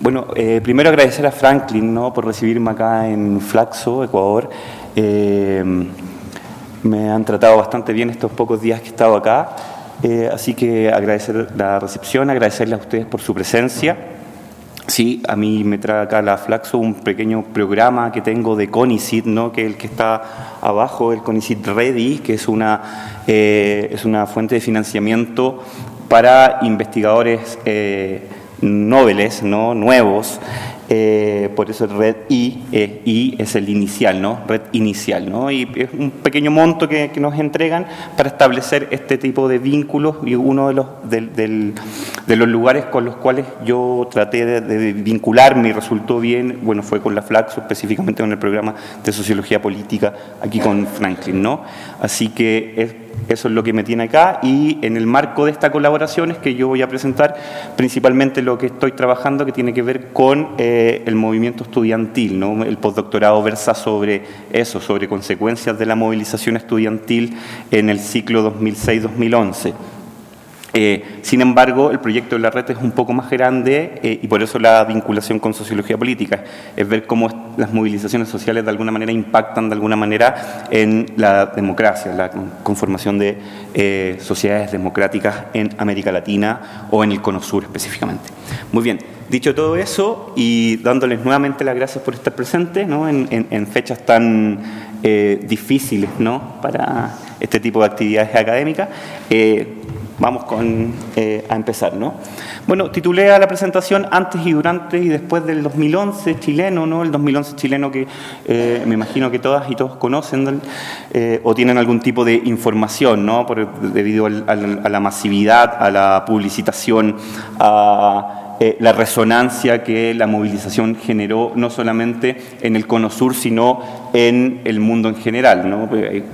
Bueno, primero agradecer a Franklin, ¿no?, por recibirme acá en Flaxo, Ecuador. Me han tratado bastante bien estos pocos días que he estado acá, así que agradecer la recepción, agradecerles a ustedes por su presencia. Sí, a mí me trae acá la Flaxo un pequeño programa que tengo de CONICYT, ¿no?, que es el que está abajo, el CONICYT Ready, que es una fuente de financiamiento para investigadores noveles, ¿no?, nuevos. Por eso el Red I es el inicial, ¿no?, Red Inicial, ¿no?, y es un pequeño monto que nos entregan para establecer este tipo de vínculos, y uno de los lugares con los cuales yo traté de vincularme y resultó bien, bueno, fue con la Flaxo, específicamente con el programa de Sociología Política, aquí con Franklin, ¿no? Así que eso es lo que me tiene acá, y en el marco de esta colaboración es que yo voy a presentar principalmente lo que estoy trabajando, que tiene que ver con el movimiento estudiantil, ¿no? El postdoctorado versa sobre eso, sobre consecuencias de la movilización estudiantil en el ciclo 2006-2011. Sin embargo, el proyecto de la red es un poco más grande y por eso la vinculación con sociología política es ver cómo las movilizaciones sociales de alguna manera impactan de alguna manera en la democracia, la conformación de sociedades democráticas en América Latina o en el Cono Sur específicamente. Muy bien, dicho todo eso y dándoles nuevamente las gracias por estar presentes, ¿no?, en fechas tan difíciles, ¿no?, para este tipo de actividades académicas, vamos a empezar, ¿no? Bueno, titulé a la presentación Antes y durante y después del 2011 chileno, ¿no? El 2011 chileno que me imagino que todas y todos conocen o tienen algún tipo de información, ¿no? Debido a la masividad, a la publicitación, a la resonancia que la movilización generó no solamente en el Cono Sur, sino en el mundo en general, ¿no?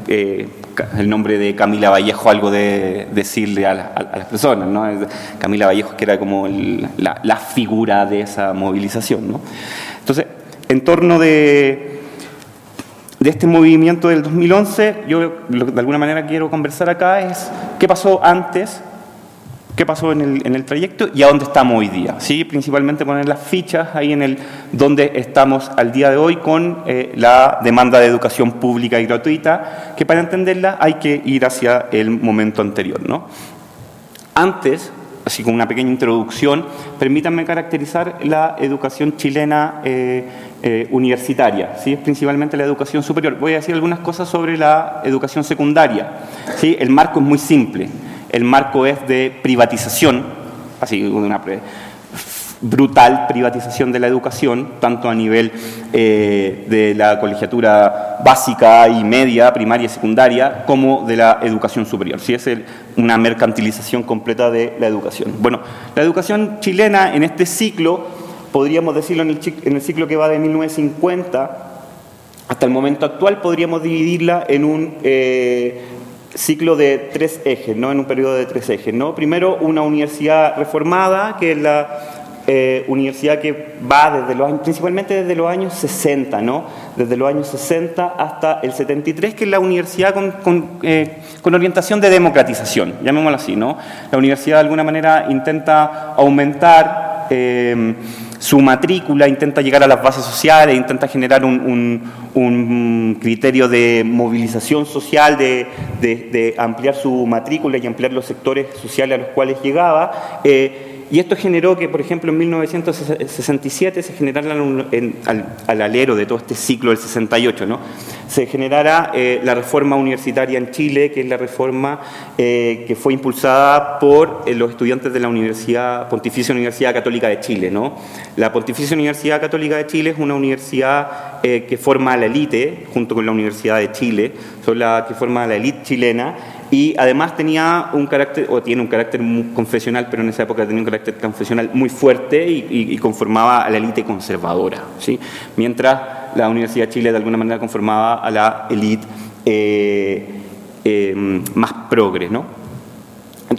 El nombre de Camila Vallejo, algo de decirle a las personas, ¿no? Camila Vallejo, que era como la figura de esa movilización, ¿no? Entonces, en torno de este movimiento del 2011, yo de alguna manera quiero conversar acá es qué pasó antes, qué pasó en el trayecto y a dónde estamos hoy día, ¿sí? Principalmente poner las fichas ahí en donde estamos al día de hoy con la demanda de educación pública y gratuita, que para entenderla hay que ir hacia el momento anterior, ¿no? Antes, así como una pequeña introducción, permítanme caracterizar la educación chilena universitaria, ¿sí? Principalmente la educación superior. Voy a decir algunas cosas sobre la educación secundaria, ¿sí? El marco es muy simple. El marco es de privatización, así una brutal privatización de la educación, tanto a nivel de la colegiatura básica y media, primaria y secundaria, como de la educación superior. ¿Sí? Es una mercantilización completa de la educación. Bueno, la educación chilena en este ciclo, podríamos decirlo en el ciclo que va de 1950 hasta el momento actual, podríamos dividirla en un ciclo de 3 ejes, ¿no? En un periodo de 3 ejes, ¿no? Primero, una universidad reformada, que es la universidad que va principalmente desde los años 60, ¿no? Desde los años 60 hasta el 73, que es la universidad con orientación de democratización, llamémoslo así, ¿no? La universidad de alguna manera intenta aumentar su matrícula, intenta llegar a las bases sociales, intenta generar un criterio de movilización social, de ampliar su matrícula y ampliar los sectores sociales a los cuales llegaba. Y esto generó que, por ejemplo, en 1967 se generara al alero de todo este ciclo del 68, ¿no? Se generara la reforma universitaria en Chile, que es la reforma que fue impulsada por los estudiantes de la Pontificia Universidad Católica de Chile, ¿no? La Pontificia Universidad Católica de Chile es una universidad que forma a la élite, junto con la Universidad de Chile, son la que forma a la élite chilena, y además tiene un carácter muy confesional, pero en esa época tenía un carácter confesional muy fuerte y conformaba a la élite conservadora, ¿sí? Mientras la Universidad de Chile de alguna manera conformaba a la élite más progre, ¿no?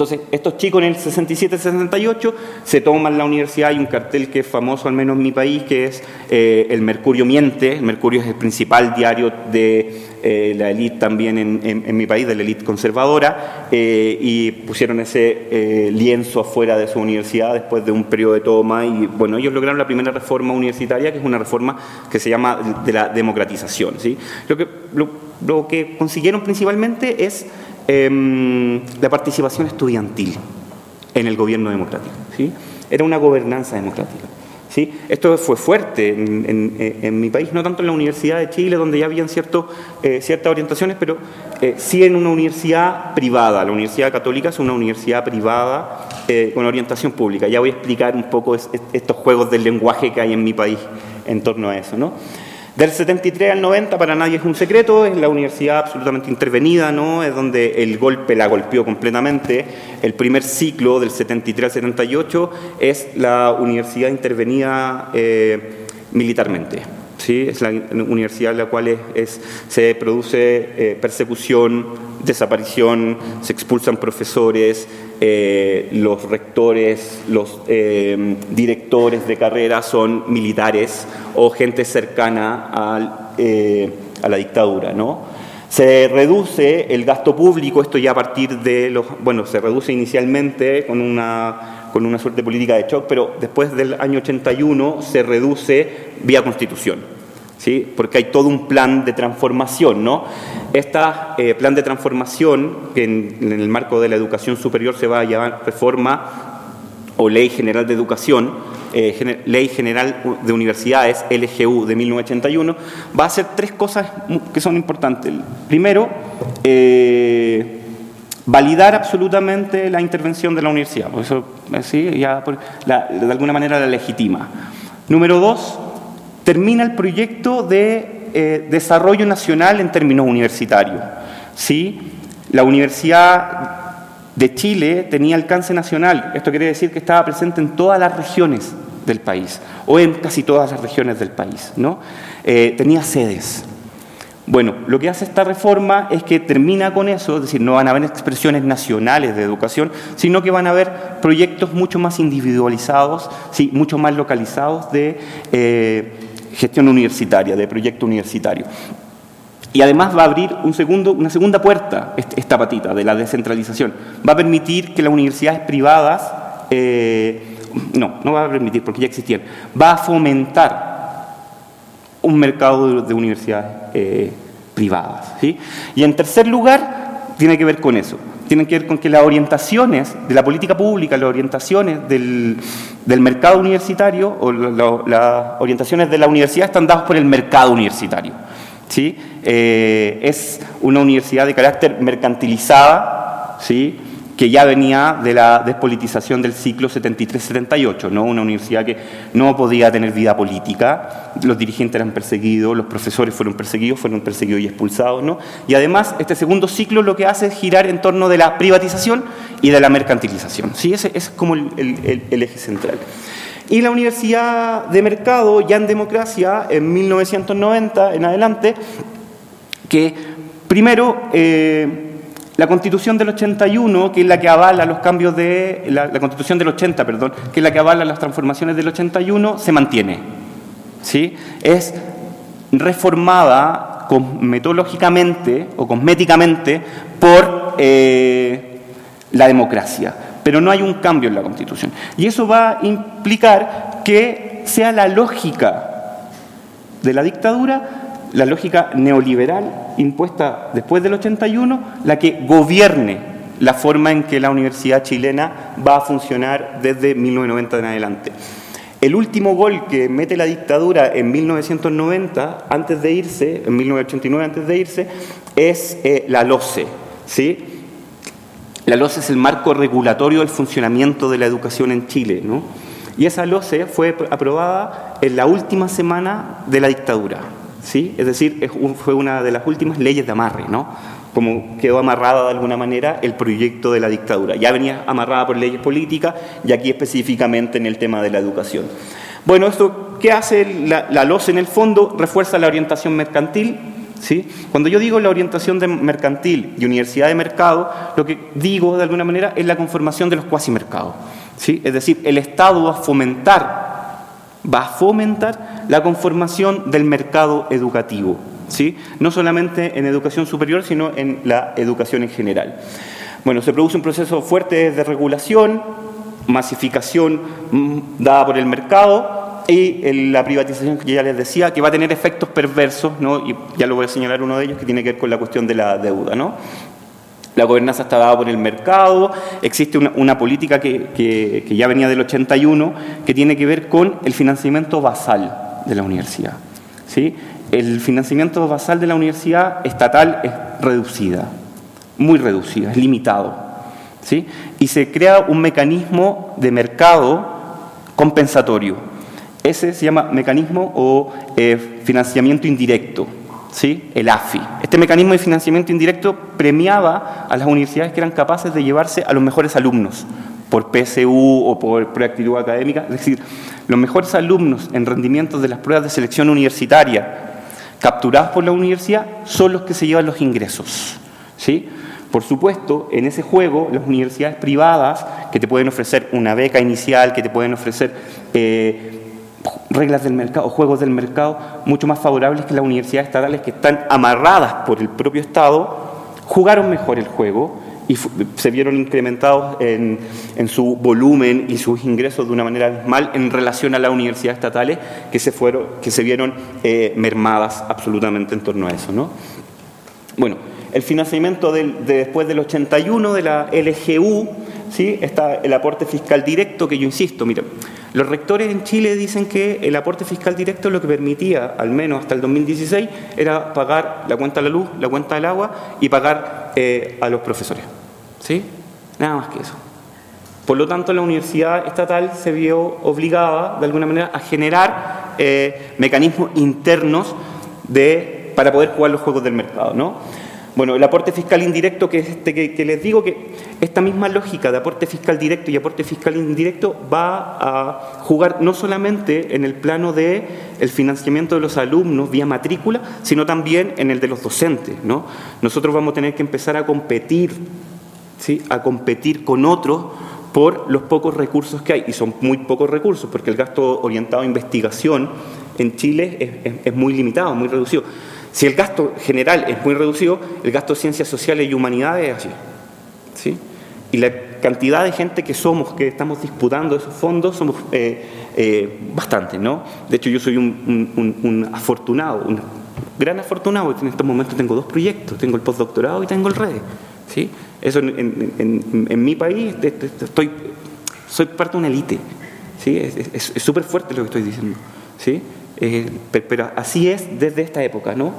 Entonces, estos chicos en el 67-68 se toman la universidad. Hay un cartel que es famoso, al menos en mi país, que es El Mercurio miente. El Mercurio es el principal diario de la élite también en mi país, de la élite conservadora, y pusieron ese lienzo afuera de su universidad después de un periodo de toma. Y bueno, ellos lograron la primera reforma universitaria, que es una reforma que se llama de la democratización, ¿sí? Lo que consiguieron principalmente es la participación estudiantil en el gobierno democrático, ¿sí? Era una gobernanza democrática, ¿sí? Esto fue fuerte en mi país, no tanto en la Universidad de Chile, donde ya habían ciertas orientaciones, pero sí en una universidad privada. La Universidad Católica es una universidad privada con orientación pública. Ya voy a explicar un poco estos juegos del lenguaje que hay en mi país en torno a eso, ¿no? Del 73 al 90, para nadie es un secreto, es la universidad absolutamente intervenida, ¿no? Es donde el golpe la golpeó completamente. El primer ciclo, del 73 al 78, es la universidad intervenida militarmente, ¿sí? Es la universidad en la cual se produce persecución, desaparición, se expulsan profesores, los rectores, los directores de carrera son militares o gente cercana a la dictadura, ¿no? Se reduce el gasto público, esto ya a partir de se reduce inicialmente con una suerte de política de shock, pero después del año 81 se reduce vía Constitución, ¿sí? Porque hay todo un plan de transformación, ¿no? Este plan de transformación, que en el marco de la educación superior se va a llamar reforma o Ley General de Educación, Ley General de Universidades, LGU, de 1981, va a hacer tres cosas que son importantes. Primero, validar absolutamente la intervención de la universidad, por eso ¿sí? De alguna manera la legitima. Número dos, termina el proyecto de desarrollo nacional en términos universitarios, ¿sí? La Universidad de Chile tenía alcance nacional. Esto quiere decir que estaba presente en todas las regiones del país, o en casi todas las regiones del país, ¿no? Tenía sedes. Bueno, lo que hace esta reforma es que termina con eso, es decir, no van a haber expresiones nacionales de educación, sino que van a haber proyectos mucho más individualizados, ¿sí? Mucho más localizados de gestión universitaria, de proyecto universitario. Y además va a abrir una segunda puerta, esta patita de la descentralización. Va a permitir que las universidades privadas, no va a permitir porque ya existían, va a fomentar un mercado de universidades privadas, ¿sí? Y en tercer lugar, tiene que ver con eso. Tienen que ver con que las orientaciones de la política pública, las orientaciones del mercado universitario o las orientaciones de la universidad están dadas por el mercado universitario, ¿sí? Es una universidad de carácter mercantilizada, ¿sí? Que ya venía de la despolitización del ciclo 73-78, ¿no? Una universidad que no podía tener vida política, los dirigentes eran perseguidos, los profesores fueron perseguidos y expulsados, ¿no? Y además, este segundo ciclo lo que hace es girar en torno de la privatización y de la mercantilización, ¿sí? Ese es como el eje central. Y la universidad de mercado, ya en democracia, en 1990 en adelante, que primero la Constitución del 81, que es la que avala los cambios de la Constitución del 80, perdón, que es la que avala las transformaciones del 81, se mantiene, ¿sí? Es reformada metodológicamente o cosméticamente por la democracia, pero no hay un cambio en la Constitución. Y eso va a implicar que sea la lógica de la dictadura, la lógica neoliberal impuesta después del 81, la que gobierne la forma en que la universidad chilena va a funcionar desde 1990 en adelante. El último gol que mete la dictadura en 1990, antes de irse, en 1989 antes de irse, es la LOCE, ¿sí? La LOCE es el marco regulatorio del funcionamiento de la educación en Chile, ¿no? Y esa LOCE fue aprobada en la última semana de la dictadura, ¿sí? Es decir, fue una de las últimas leyes de amarre, ¿no? Como quedó amarrada de alguna manera el proyecto de la dictadura. Ya venía amarrada por leyes políticas y aquí específicamente en el tema de la educación. Bueno, esto, ¿qué hace la LOCE en el fondo? Refuerza la orientación mercantil, ¿sí? Cuando yo digo la orientación de mercantil y universidad de mercado, lo que digo de alguna manera es la conformación de los cuasimercados, ¿sí? Es decir, el Estado va a fomentar la conformación del mercado educativo, ¿sí? No solamente en educación superior, sino en la educación en general. Bueno, se produce un proceso fuerte de regulación, masificación dada por el mercado, y la privatización que ya les decía, que va a tener efectos perversos, ¿no? Y ya lo voy a señalar uno de ellos, que tiene que ver con la cuestión de la deuda, ¿no? La gobernanza está dada por el mercado, existe una política que ya venía del 81, que tiene que ver con el financiamiento basal de la universidad, ¿sí? El financiamiento basal de la universidad estatal es reducida, muy reducida, es limitado, ¿sí? Y se crea un mecanismo de mercado compensatorio. Ese se llama mecanismo o financiamiento indirecto, ¿sí? El AFI. Este mecanismo de financiamiento indirecto premiaba a las universidades que eran capaces de llevarse a los mejores alumnos por PSU o por actitud académica, es decir, los mejores alumnos en rendimientos de las pruebas de selección universitaria capturados por la universidad son los que se llevan los ingresos, ¿sí? Por supuesto, en ese juego, las universidades privadas que te pueden ofrecer una beca inicial, que te pueden ofrecer reglas del mercado, juegos del mercado mucho más favorables que las universidades estatales, que están amarradas por el propio Estado, jugaron mejor el juego y se vieron incrementados en su volumen y sus ingresos de una manera abismal en relación a las universidades estatales que se vieron mermadas absolutamente en torno a eso, ¿no? Bueno, el financiamiento después del 81 de la LGU, ¿sí? Está el aporte fiscal directo, que yo insisto, mira, los rectores en Chile dicen que el aporte fiscal directo lo que permitía, al menos hasta el 2016, era pagar la cuenta de la luz, la cuenta del agua y pagar a los profesores, ¿sí? Nada más que eso. Por lo tanto, la universidad estatal se vio obligada, de alguna manera, a generar mecanismos internos para poder jugar los juegos del mercado, ¿no? Bueno, el aporte fiscal indirecto, que les digo que esta misma lógica de aporte fiscal directo y aporte fiscal indirecto va a jugar no solamente en el plano del financiamiento de los alumnos vía matrícula, sino también en el de los docentes, ¿no? Nosotros vamos a tener que empezar a competir, ¿sí? A competir con otros por los pocos recursos que hay, y son muy pocos recursos, porque el gasto orientado a investigación en Chile es muy limitado, muy reducido. Si el gasto general es muy reducido, el gasto de ciencias sociales y humanidades es así, ¿sí? Y la cantidad de gente que estamos disputando esos fondos, somos bastantes, ¿no? De hecho, yo soy un afortunado, un gran afortunado, porque en estos momentos tengo 2 proyectos, tengo el postdoctorado y tengo el REDE, ¿sí? Eso en mi país, soy parte de una élite, ¿sí? Es súper fuerte lo que estoy diciendo, ¿sí? Pero así es desde esta época, ¿no?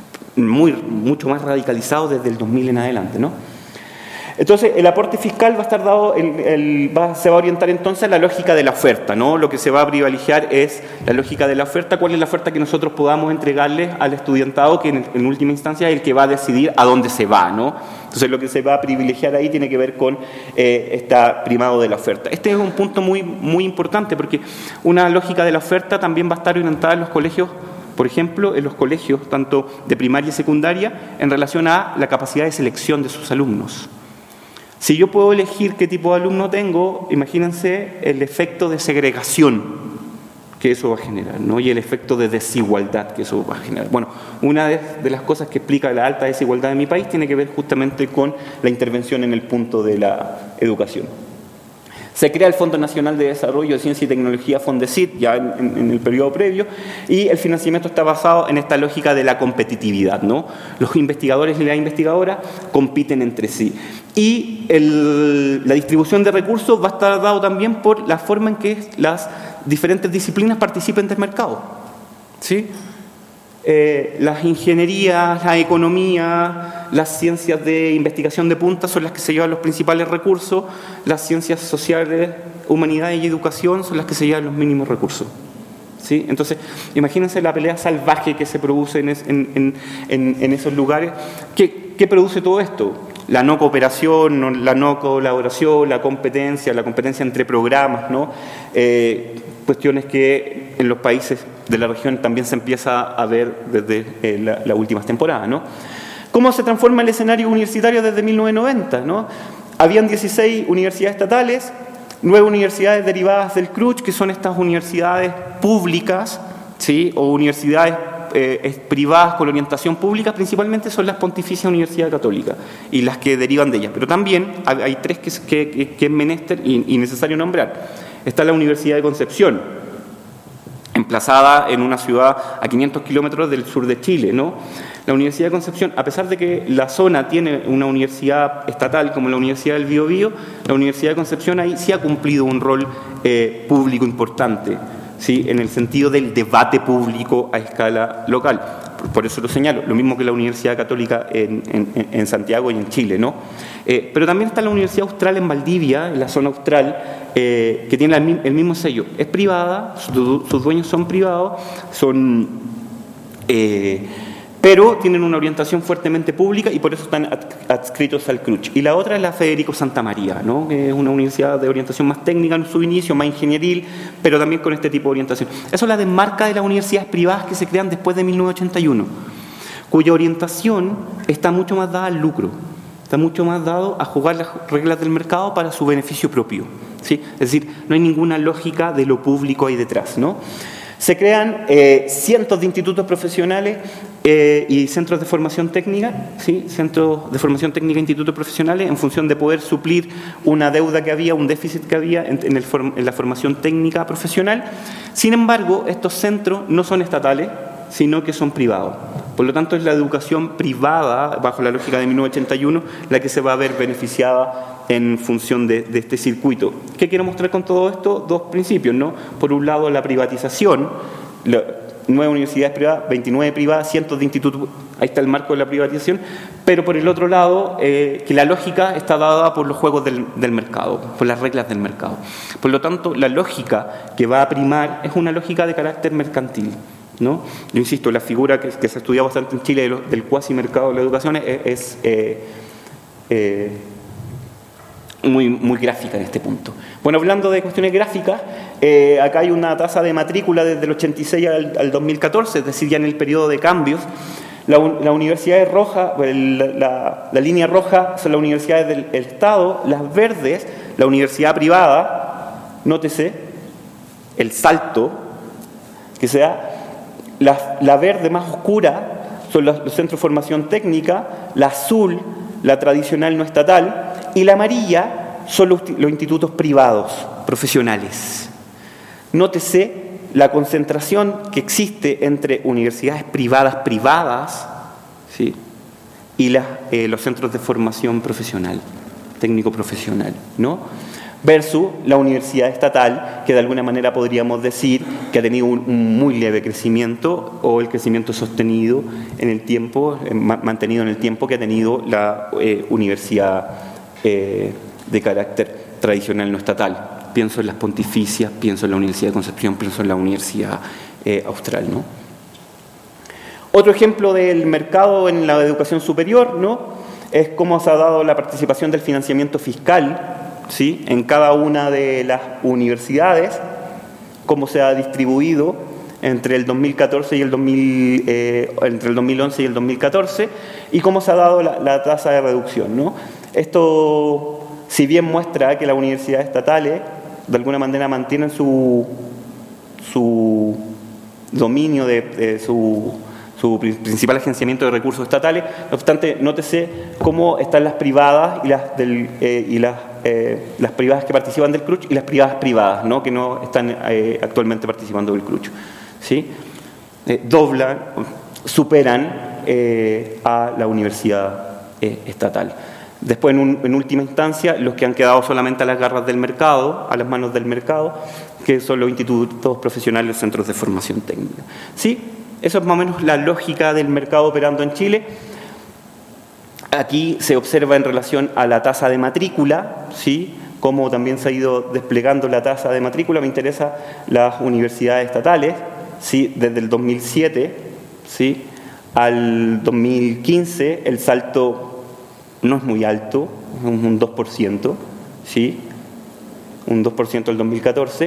Mucho más radicalizado desde el 2000 en adelante, ¿no? Entonces, el aporte fiscal va a estar dado, se va a orientar entonces a la lógica de la oferta, ¿no? Lo que se va a privilegiar es la lógica de la oferta, cuál es la oferta que nosotros podamos entregarle al estudiantado, que en última instancia es el que va a decidir a dónde se va, ¿no? Entonces, lo que se va a privilegiar ahí tiene que ver con este primado de la oferta. Este es un punto muy, muy importante, porque una lógica de la oferta también va a estar orientada en los colegios, por ejemplo, en los colegios, tanto de primaria y secundaria, en relación a la capacidad de selección de sus alumnos. Si yo puedo elegir qué tipo de alumno tengo, imagínense el efecto de segregación que eso va a generar, ¿no? Y el efecto de desigualdad que eso va a generar. Bueno, una de las cosas que explica la alta desigualdad de mi país tiene que ver justamente con la intervención en el punto de la educación. Se crea el Fondo Nacional de Desarrollo de Ciencia y Tecnología, FONDECIT, ya en el periodo previo, y el financiamiento está basado en esta lógica de la competitividad, ¿no? Los investigadores y las investigadoras compiten entre sí. Y la distribución de recursos va a estar dado también por la forma en que las diferentes disciplinas participen del mercado, ¿sí? Las ingenierías, la economía, las ciencias de investigación de punta son las que se llevan los principales recursos, las ciencias sociales, humanidades y educación son las que se llevan los mínimos recursos, ¿sí? Entonces, imagínense la pelea salvaje que se produce en esos lugares. ¿Qué produce todo esto? La no cooperación, la no colaboración, la competencia entre programas, ¿no? cuestiones que en los países de la región también se empieza a ver desde las últimas temporadas, ¿no? ¿Cómo se transforma el escenario universitario desde 1990, ¿no? Habían 16 universidades estatales, 9 universidades derivadas del CRUCH, que son estas universidades públicas, ¿sí? O universidades privadas con orientación pública, principalmente son las Pontificia Universidad Católica y las que derivan de ellas. Pero también hay 3 que es menester y necesario nombrar. Está la Universidad de Concepción, emplazada en una ciudad a 500 kilómetros del sur de Chile, ¿no? La Universidad de Concepción, a pesar de que la zona tiene una universidad estatal como la Universidad del Biobío, la Universidad de Concepción ahí sí ha cumplido un rol público importante, ¿sí? En el sentido del debate público a escala local. Por eso lo señalo, lo mismo que la Universidad Católica en Santiago y en Chile, ¿no? Pero también está la Universidad Austral en Valdivia, en la zona austral, que tiene el mismo sello. Es privada, sus dueños son privados, pero tienen una orientación fuertemente pública y por eso están adscritos al CRUCH. Y la otra es la Federico Santa María, ¿no? Que es una universidad de orientación más técnica en su inicio, más ingenieril, pero también con este tipo de orientación. Eso la desmarca de las universidades privadas que se crean después de 1981, cuya orientación está mucho más dada al lucro, está mucho más dado a jugar las reglas del mercado para su beneficio propio, ¿sí? Es decir, no hay ninguna lógica de lo público ahí detrás, ¿no? Se crean cientos de institutos profesionales y centros de formación técnica, ¿sí? Centros de formación técnica e institutos profesionales en función de poder suplir una deuda que había, un déficit que había en la formación técnica profesional. Sin embargo, estos centros no son estatales, sino que son privados. Por lo tanto, es la educación privada, bajo la lógica de 1981, la que se va a ver beneficiada en función de este circuito. ¿Qué quiero mostrar con todo esto? 2 principios, ¿no? Por un lado, la privatización, 9 universidades privadas, 29 privadas, cientos de institutos, ahí está el marco de la privatización, pero por el otro lado, que la lógica está dada por los juegos del mercado, por las reglas del mercado. Por lo tanto, la lógica que va a primar es una lógica de carácter mercantil, ¿no? Yo insisto, la figura que se ha estudiado bastante en Chile del cuasi mercado de la educación es muy gráfica en este punto. Bueno, hablando de cuestiones gráficas, acá hay una tasa de matrícula desde el 86 al 2014, es decir, ya en el periodo de cambios. La universidad es roja, la línea roja son las universidades del Estado, las verdes, la universidad privada, nótese el salto que se da. La verde más oscura son los centros de formación técnica, la azul, la tradicional no estatal, y la amarilla son los institutos privados, profesionales. Nótese la concentración que existe entre universidades privadas, ¿sí? Y los centros de formación profesional, técnico-profesional, ¿no? Versus la universidad estatal, que de alguna manera podríamos decir que ha tenido un muy leve crecimiento o el crecimiento sostenido en el tiempo, mantenido en el tiempo que ha tenido la universidad de carácter tradicional no estatal. Pienso en las Pontificias, pienso en la Universidad de Concepción, pienso en la Universidad Austral, ¿no? Otro ejemplo del mercado en la educación superior, ¿no? Es cómo se ha dado la participación del financiamiento fiscal, ¿sí? En cada una de las universidades, cómo se ha distribuido entre el 2014 y entre el 2011 y el 2014, y cómo se ha dado la tasa de reducción, ¿no? Esto, si bien muestra que las universidades estatales de alguna manera mantienen su dominio de su principal agenciamiento de recursos estatales, no obstante, nótese cómo están las privadas y las privadas que participan del CRUCH y las privadas, ¿no? Que no están actualmente participando del CRUCH, ¿sí? Superan a la universidad estatal. Después, en última instancia, los que han quedado solamente a las garras del mercado, a las manos del mercado, que son los institutos profesionales, los centros de formación técnica. ¿Sí? Eso es más o menos la lógica del mercado operando en Chile. Aquí se observa en relación a la tasa de matrícula, ¿sí? Cómo también se ha ido desplegando la tasa de matrícula. Me interesa las universidades estatales, ¿sí? Desde el 2007, ¿sí? Al 2015 el salto no es muy alto, es un 2%, ¿sí? Un 2% del 2014.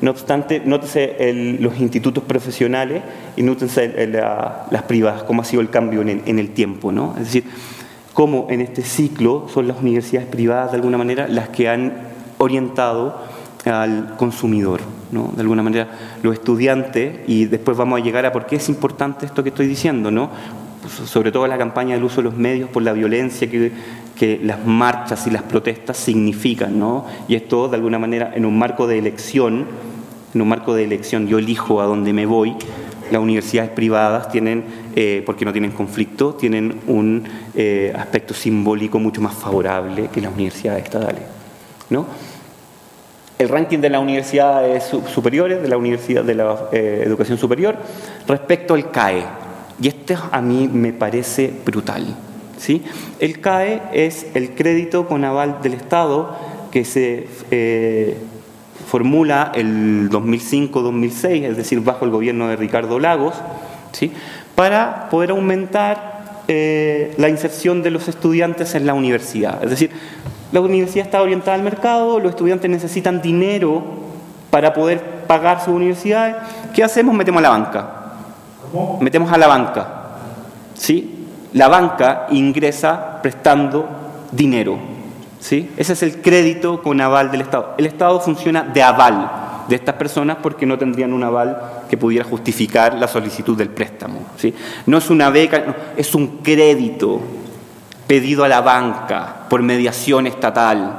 No obstante, nótese los institutos profesionales y nótese las privadas, cómo ha sido el cambio en el tiempo, ¿no? Es decir, cómo en este ciclo son las universidades privadas, de alguna manera, las que han orientado al consumidor, ¿no? De alguna manera, los estudiantes, y después vamos a llegar a por qué es importante esto que estoy diciendo, ¿no? Sobre todo la campaña del uso de los medios por la violencia que las marchas y las protestas significan, ¿no? Y esto, de alguna manera, en un marco de elección, yo elijo a dónde me voy. Las universidades privadas tienen, porque no tienen conflicto, tienen un aspecto simbólico mucho más favorable que las universidades estatales, ¿no? El ranking de las universidades superiores, de la universidad de la educación superior, respecto al CAE. Y este a mí me parece brutal, ¿sí? El CAE es el crédito con aval del Estado que se formula el 2005-2006, es decir, bajo el gobierno de Ricardo Lagos, ¿sí? Para poder aumentar la inserción de los estudiantes en la universidad. Es decir, la universidad está orientada al mercado, los estudiantes necesitan dinero para poder pagar sus universidades. ¿Qué hacemos? Metemos a la banca. ¿Cómo? Metemos a la banca, ¿sí? La banca ingresa prestando dinero, ¿sí? Ese es el crédito con aval del Estado. El Estado funciona de aval de estas personas porque no tendrían un aval que pudiera justificar la solicitud del préstamo, ¿sí? No es una beca, no, es un crédito pedido a la banca por mediación estatal.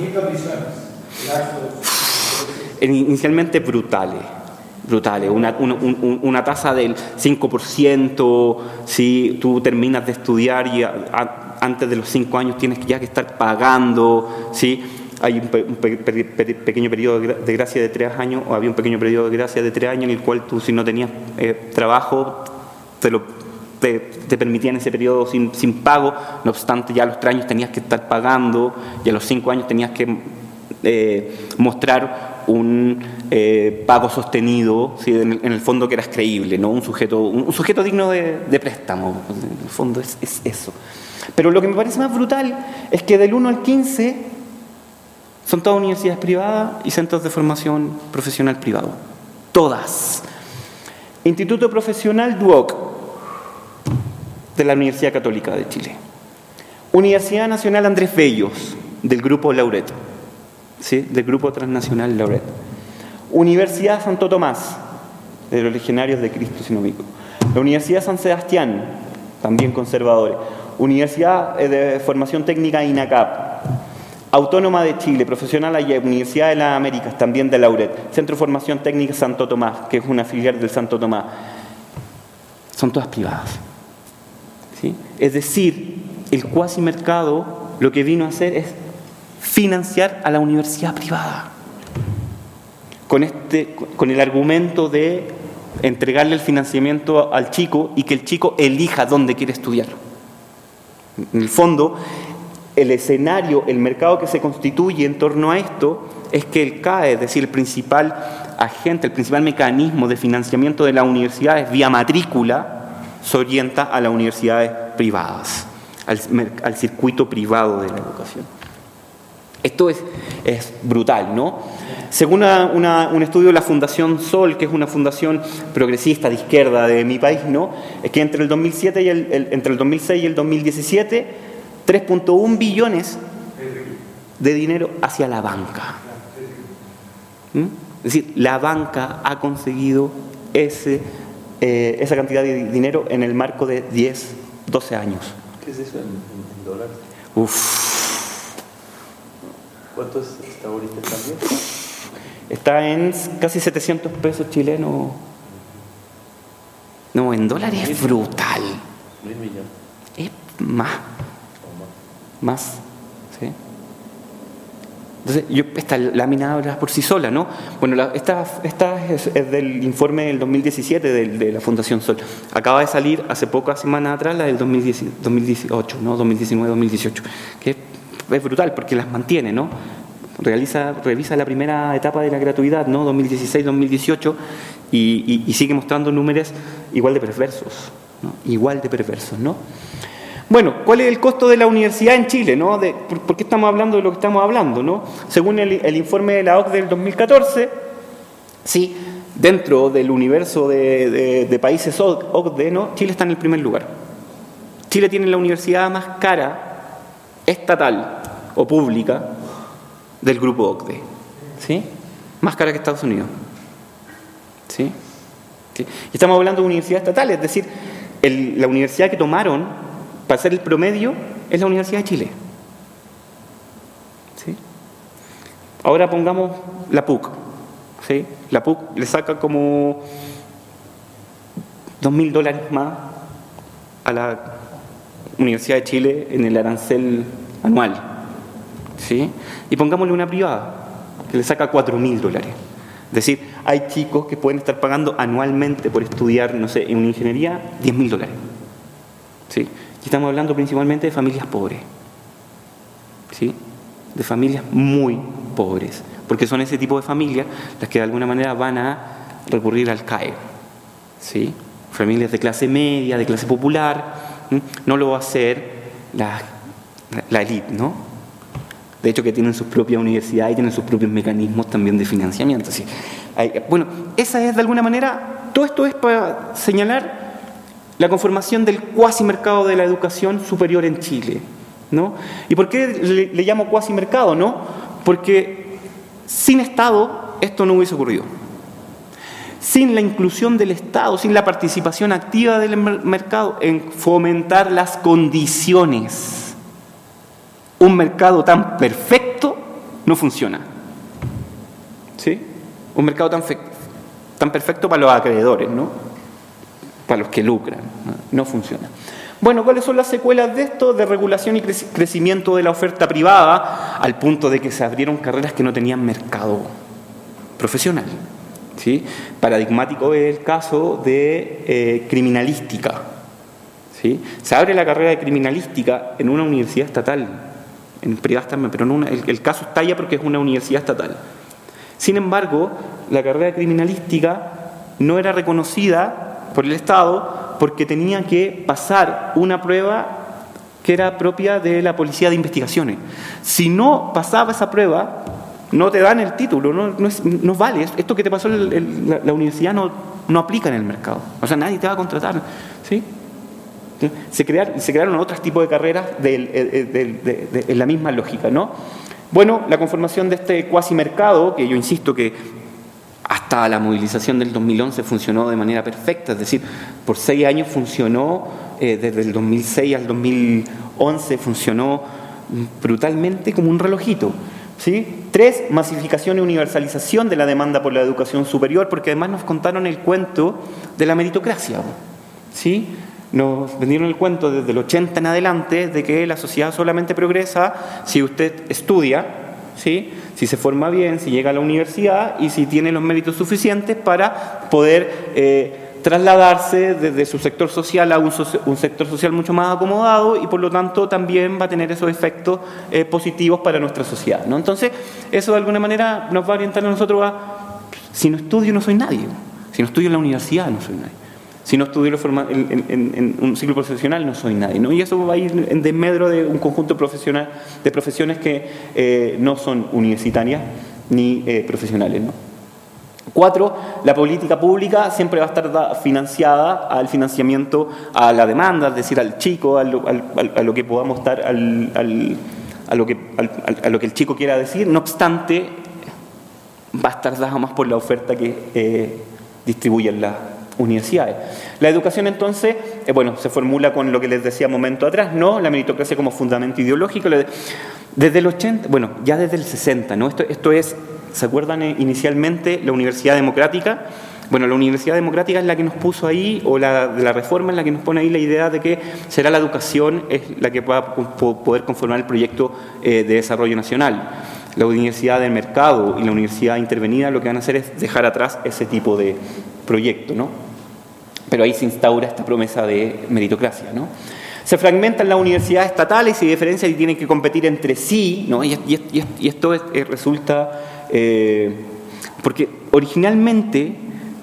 Inicialmente brutales, una tasa del 5%, si tú terminas de estudiar y antes de los 5 años tienes ya que estar pagando, ¿sí? Hay un pequeño periodo de gracia de 3 años, o había un pequeño periodo de gracia de 3 años en el cual tú, si no tenías trabajo, te permitían ese periodo sin pago. No obstante, ya a los 3 años tenías que estar pagando, y a los 5 años tenías que mostrar un pago sostenido, ¿sí? En el fondo que eras creíble, ¿no? Un sujeto digno de préstamo. En el fondo es eso. Pero lo que me parece más brutal es que del 1 al 15 son todas universidades privadas y centros de formación profesional privado. Todas. Instituto Profesional DUOC de la Universidad Católica de Chile. Universidad Nacional Andrés Bellos, del Grupo Lauret, ¿sí? Del Grupo Transnacional Lauret. Universidad Santo Tomás, de los Legionarios de Cristo, si no me equivoco. La Universidad San Sebastián, también conservadores. Universidad de Formación Técnica INACAP. Autónoma de Chile, Profesional AYEP, Universidad de las Américas, también de Lauret. Centro de Formación Técnica Santo Tomás, que es una filial del Santo Tomás. Son todas privadas, ¿sí? Es decir, el cuasimercado lo que vino a hacer es financiar a la universidad privada. Con el argumento de entregarle el financiamiento al chico y que el chico elija dónde quiere estudiar. En el fondo, el escenario, el mercado que se constituye en torno a esto es que el CAE, es decir, el principal agente, el principal mecanismo de financiamiento de las universidades vía matrícula, se orienta a las universidades privadas, al circuito privado de la educación. Esto es brutal, ¿no? Según un estudio de la Fundación Sol, que es una fundación progresista de izquierda de mi país, ¿no? Es que entre el 2006 y el 2017, 3.1 billones de dinero hacia la banca. Es decir, la banca ha conseguido esa cantidad de dinero en el marco de 10, 12 años. ¿Qué es eso en dólares? ¿Cuánto está ahorita también? Está en casi 700 pesos chilenos. No, en dólares es brutal. 1.000 millones. Es más, ¿sí? Entonces, esta lámina habla por sí sola, ¿no? Bueno, esta es del informe del 2017 de la Fundación Sol. Acaba de salir hace pocas semanas atrás la del 2018, ¿no? 2019-2018, que es brutal porque las mantiene, ¿no? Revisa la primera etapa de la gratuidad, ¿no? 2016-2018, y sigue mostrando números igual de perversos, ¿no? Bueno, ¿cuál es el costo de la universidad en Chile, ¿no? ¿Por qué estamos hablando de lo que estamos hablando, ¿no? Según el informe de la OCDE del 2014, Sí, dentro del universo de países OCDE, ¿no? Chile está en el primer lugar. Chile tiene la universidad más cara, estatal o pública, del grupo OCDE. ¿Sí? Más cara que Estados Unidos. ¿Sí? ¿Sí? Y estamos hablando de universidades estatales, es decir, la universidad que tomaron para hacer el promedio es la Universidad de Chile. ¿Sí? Ahora pongamos la PUC. ¿Sí? La PUC le saca como $2.000 más a la Universidad de Chile en el arancel anual. ¿Sí? Y pongámosle una privada que le saca $4.000. Es decir, hay chicos que pueden estar pagando anualmente por estudiar, no sé, en una ingeniería, $10.000. ¿Sí? Y estamos hablando principalmente de familias pobres. ¿Sí? De familias muy pobres. Porque son ese tipo de familias las que de alguna manera van a recurrir al CAE. ¿Sí? Familias de clase media, de clase popular. No lo va a hacer la élite, ¿no? De hecho, que tienen sus propias universidades y tienen sus propios mecanismos también de financiamiento. ¿Sí? Bueno, esa es de alguna manera, todo esto es para señalar la conformación del cuasi mercado de la educación superior en Chile, ¿no? ¿Y por qué le llamo cuasi mercado, no? Porque sin Estado esto no hubiese ocurrido. Sin la inclusión del Estado, sin la participación activa del mercado en fomentar las condiciones, un mercado tan perfecto no funciona. ¿Sí? Un mercado tan perfecto para los acreedores, ¿no? Para los que lucran. No funciona. Bueno, ¿cuáles son las secuelas de esto? De regulación y crecimiento de la oferta privada, al punto de que se abrieron carreras que no tenían mercado profesional. ¿Sí? Paradigmático es el caso de criminalística. ¿Sí? Se abre la carrera de criminalística en una universidad estatal, en privadas también, pero el caso estalla porque es una universidad estatal. Sin embargo, la carrera de criminalística no era reconocida por el Estado porque tenía que pasar una prueba que era propia de la policía de investigaciones. Si no pasaba esa prueba, no te dan el título, no vale. Esto que te pasó en la universidad no aplica en el mercado. O sea, nadie te va a contratar. ¿Sí? Se crearon otros tipos de carreras en la misma lógica, ¿no? Bueno, la conformación de este cuasi mercado, que yo insisto que hasta la movilización del 2011 funcionó de manera perfecta, es decir, por 6 años funcionó, desde el 2006 al 2011 funcionó brutalmente como un relojito. ¿Sí? 3, masificación y universalización de la demanda por la educación superior, porque además nos contaron el cuento de la meritocracia. ¿Sí? Nos vendieron el cuento desde el 80 en adelante de que la sociedad solamente progresa si usted estudia, ¿sí? Si se forma bien, si llega a la universidad y si tiene los méritos suficientes para poder trasladarse desde su sector social a un sector social mucho más acomodado y por lo tanto también va a tener esos efectos positivos para nuestra sociedad, ¿no? Entonces, eso de alguna manera nos va a orientar a nosotros a, si no estudio no soy nadie, si no estudio en la universidad no soy nadie. Si no estudio en un ciclo profesional, no soy nadie, ¿no? Y eso va a ir en desmedro de un conjunto de profesiones que no son universitarias ni profesionales, ¿no? 4, la política pública siempre va a estar financiada al financiamiento a la demanda, es decir, al chico, a lo que podamos dar, a lo que el chico quiera decir. No obstante, va a estar dada más por la oferta que distribuyen las universidades. La educación entonces, se formula con lo que les decía un momento atrás, ¿no? La meritocracia como fundamento ideológico, desde el 80, ya desde el 60, ¿no? Esto es, ¿se acuerdan inicialmente la Universidad Democrática? Bueno, la Universidad Democrática es la que nos puso ahí, o la reforma es la que nos pone ahí la idea de que será la educación es la que va a poder conformar el proyecto de desarrollo nacional. La Universidad del Mercado y la Universidad Intervenida lo que van a hacer es dejar atrás ese tipo de proyecto, ¿no? Pero ahí se instaura esta promesa de meritocracia, ¿no? Se fragmentan las universidades estatales y diferencian y tienen que competir entre sí, ¿no? Y esto resulta... porque originalmente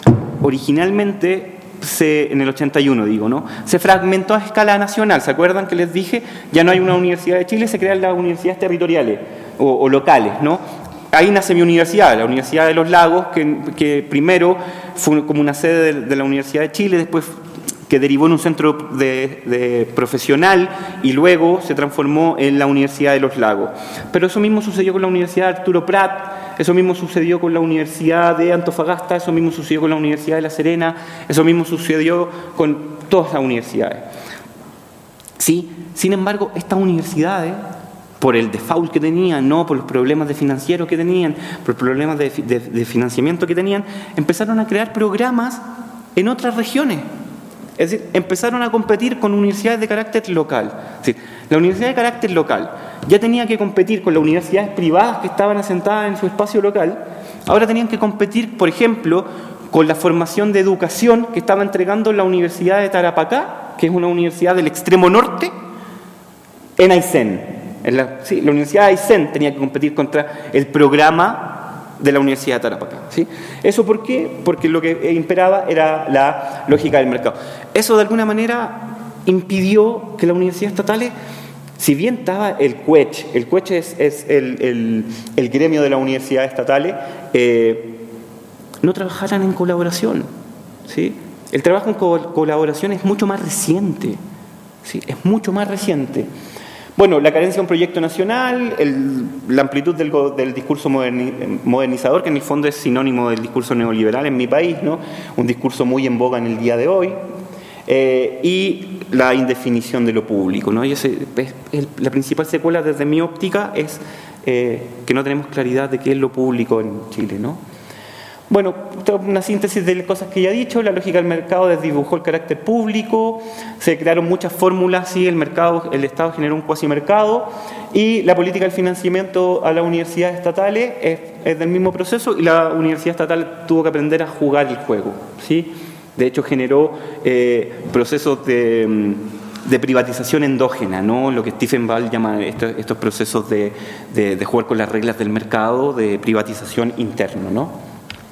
en el 81 digo, ¿no? Se fragmentó a escala nacional. ¿Se acuerdan que les dije? Ya no hay una universidad de Chile, se crean las universidades territoriales o locales, ¿no? ahí nace mi universidad, la Universidad de los Lagos, que primero fue como una sede de la Universidad de Chile, después que derivó en un centro de profesional y luego se transformó en la Universidad de los Lagos. Pero eso mismo sucedió con la Universidad de Arturo Prat, eso mismo sucedió con la Universidad de Antofagasta, eso mismo sucedió con la Universidad de La Serena, eso mismo sucedió con todas las universidades. ¿Sí? Sin embargo, estas universidades, por el default que tenían, no por los problemas de financieros que tenían, por los problemas de financiamiento que tenían, empezaron a crear programas en otras regiones. Es decir, empezaron a competir con universidades de carácter local. Es decir, la universidad de carácter local ya tenía que competir con las universidades privadas que estaban asentadas en su espacio local. Ahora tenían que competir, por ejemplo, con la formación de educación que estaba entregando la Universidad de Tarapacá, que es una universidad del extremo norte, en Aysén. La Universidad de Aysén tenía que competir contra el programa de la Universidad de Tarapacá. ¿Sí? ¿Eso por qué? Porque lo que imperaba era la lógica del mercado. Eso de alguna manera impidió que las universidades estatales, si bien estaba el CUECH es el gremio de las universidades estatales, no trabajaran en colaboración. ¿Sí? El trabajo en colaboración es mucho más reciente. ¿Sí? Es mucho más reciente. Bueno, la carencia de un proyecto nacional, la amplitud del discurso modernizador, que en el fondo es sinónimo del discurso neoliberal en mi país, ¿no? Un discurso muy en boga en el día de hoy, y la indefinición de lo público, ¿no? Y la principal secuela desde mi óptica es que no tenemos claridad de qué es lo público en Chile, ¿no? Bueno, una síntesis de las cosas que ya he dicho. La lógica del mercado desdibujó el carácter público, se crearon muchas fórmulas, sí, el Estado generó un cuasimercado, y la política del financiamiento a las universidades estatales es del mismo proceso, y la universidad estatal tuvo que aprender a jugar el juego, ¿sí? De hecho, generó procesos de privatización endógena, ¿no? Lo que Stephen Ball llama estos procesos de jugar con las reglas del mercado, de privatización interno, ¿no?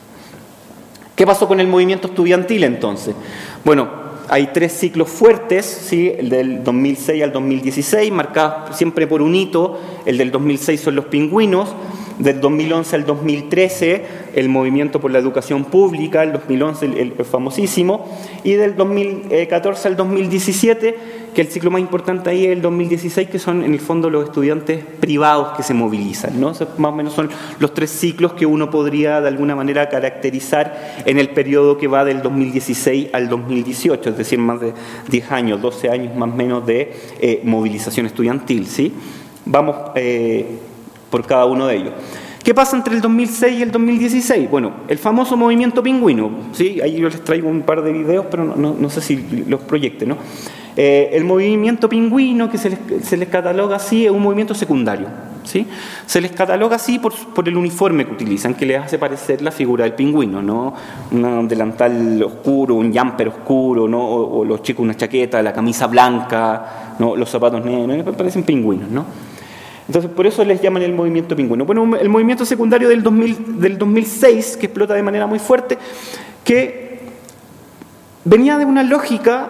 ¿Qué pasó con el movimiento estudiantil entonces? Bueno, hay 3 ciclos fuertes, ¿sí? El del 2006 al 2016, marcados siempre por un hito. El del 2006 son los pingüinos, del 2011 al 2013 el movimiento por la educación pública, el 2011 el famosísimo, y del 2014 al 2017, que el ciclo más importante ahí es el 2016, que son en el fondo los estudiantes privados que se movilizan, ¿no? Esos más o menos son los 3 ciclos que uno podría de alguna manera caracterizar en el periodo que va del 2016 al 2018, es decir, más de 10 años, 12 años más o menos de movilización estudiantil, ¿sí? Vamos por cada uno de ellos. ¿Qué pasa entre el 2006 y el 2016? Bueno, el famoso movimiento pingüino, ¿sí? Ahí yo les traigo un par de videos, pero no sé si los proyecte, ¿no? El movimiento pingüino, que se les cataloga así, es un movimiento secundario, ¿sí? Se les cataloga así por el uniforme que utilizan, que les hace parecer la figura del pingüino, ¿no? Un delantal oscuro, un jumper oscuro, ¿no? O los chicos una chaqueta, la camisa blanca, ¿no? Los zapatos negros, parecen pingüinos, ¿no? Entonces, por eso les llaman el movimiento pingüino. Bueno, el movimiento secundario del 2006, que explota de manera muy fuerte, que venía de una lógica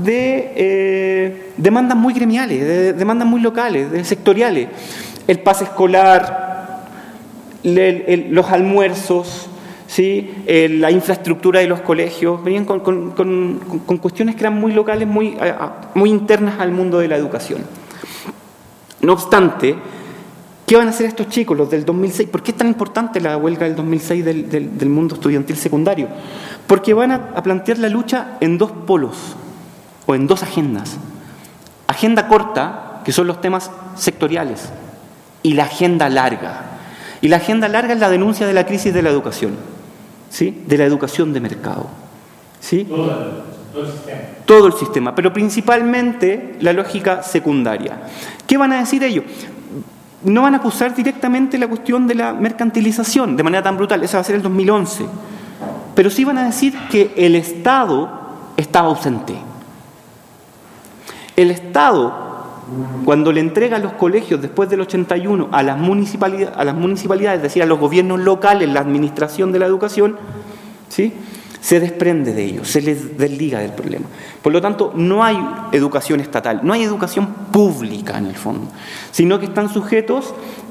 de demandas muy gremiales, de demandas muy locales, de sectoriales. El pase escolar, los almuerzos, ¿sí? La infraestructura de los colegios, venían con cuestiones que eran muy locales, muy internas al mundo de la educación. No obstante, ¿qué van a hacer estos chicos, los del 2006? ¿Por qué es tan importante la huelga del 2006 del mundo estudiantil secundario? Porque van a plantear la lucha en 2 polos, o en 2 agendas. Agenda corta, que son los temas sectoriales, y la agenda larga. Y la agenda larga es la denuncia de la crisis de la educación, ¿sí? De la educación de mercado, ¿sí? Todo el sistema. Todo el sistema, pero principalmente la lógica secundaria. ¿Qué van a decir ellos? No van a acusar directamente la cuestión de la mercantilización de manera tan brutal, eso va a ser el 2011, pero sí van a decir que el Estado estaba ausente. El Estado, cuando le entrega a los colegios después del 81 a las municipalidades, es decir, a los gobiernos locales, la administración de la educación, ¿sí? Se desprende de ellos, se les desliga del problema. Por lo tanto, no hay educación estatal, no hay educación pública en el fondo, sino que están sujetos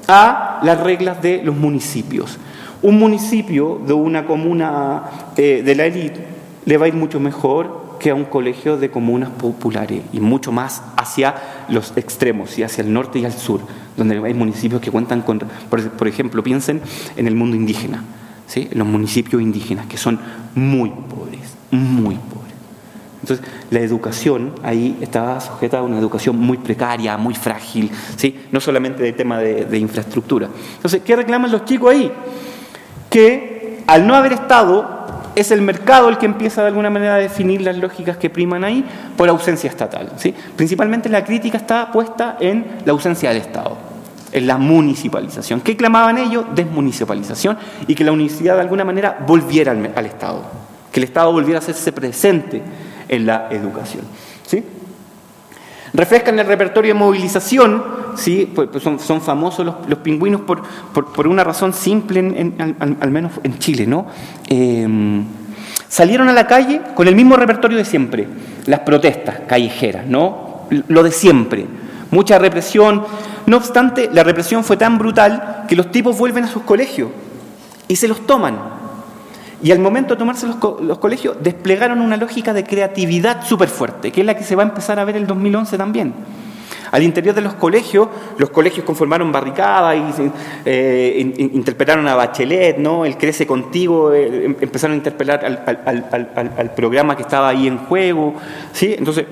a las reglas de los municipios. Un municipio de una comuna de la élite le va a ir mucho mejor que a un colegio de comunas populares y mucho más hacia los extremos, ¿sí? Hacia el norte y al sur, donde hay municipios que cuentan con, por ejemplo, piensen en el mundo indígena, ¿sí? En los municipios indígenas que son muy pobres, muy pobres. Entonces, la educación ahí estaba sujeta a una educación muy precaria, muy frágil, ¿sí? No solamente de tema de infraestructura. Entonces, ¿qué reclaman los chicos ahí? Que al no haber Estado, es el mercado el que empieza de alguna manera a definir las lógicas que priman ahí por ausencia estatal, ¿sí? Principalmente la crítica está puesta en la ausencia del Estado, en la municipalización. ¿Qué clamaban ellos? Desmunicipalización y que la universidad de alguna manera volviera al Estado, que el Estado volviera a hacerse presente en la educación, ¿sí? Refrescan el repertorio de movilización, ¿sí? Pues son famosos los pingüinos por una razón simple, al menos en Chile, ¿no? Salieron a la calle con el mismo repertorio de siempre, las protestas callejeras, ¿no? Lo de siempre, mucha represión. No obstante, la represión fue tan brutal que los tipos vuelven a sus colegios y se los toman. Y al momento de tomarse los colegios, desplegaron una lógica de creatividad súper fuerte, que es la que se va a empezar a ver en el 2011 también. Al interior de los colegios conformaron barricadas y interpelaron a Bachelet, ¿no? El Crece Contigo, empezaron a interpelar al programa que estaba ahí en juego, ¿sí? Entonces,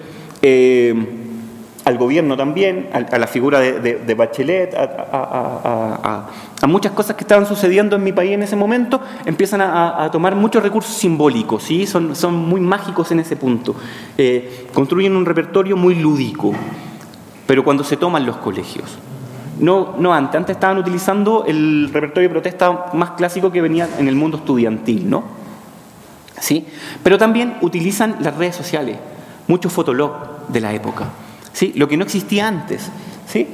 al gobierno también, a la figura de Bachelet, a muchas cosas que estaban sucediendo en mi país en ese momento, empiezan a tomar muchos recursos simbólicos, ¿sí? Son muy mágicos en ese punto. Construyen un repertorio muy lúdico, pero cuando se toman los colegios. No antes estaban utilizando el repertorio de protesta más clásico que venía en el mundo estudiantil, ¿no? ¿Sí? Pero también utilizan las redes sociales, muchos fotolog de la época, ¿sí? Lo que no existía antes, ¿sí?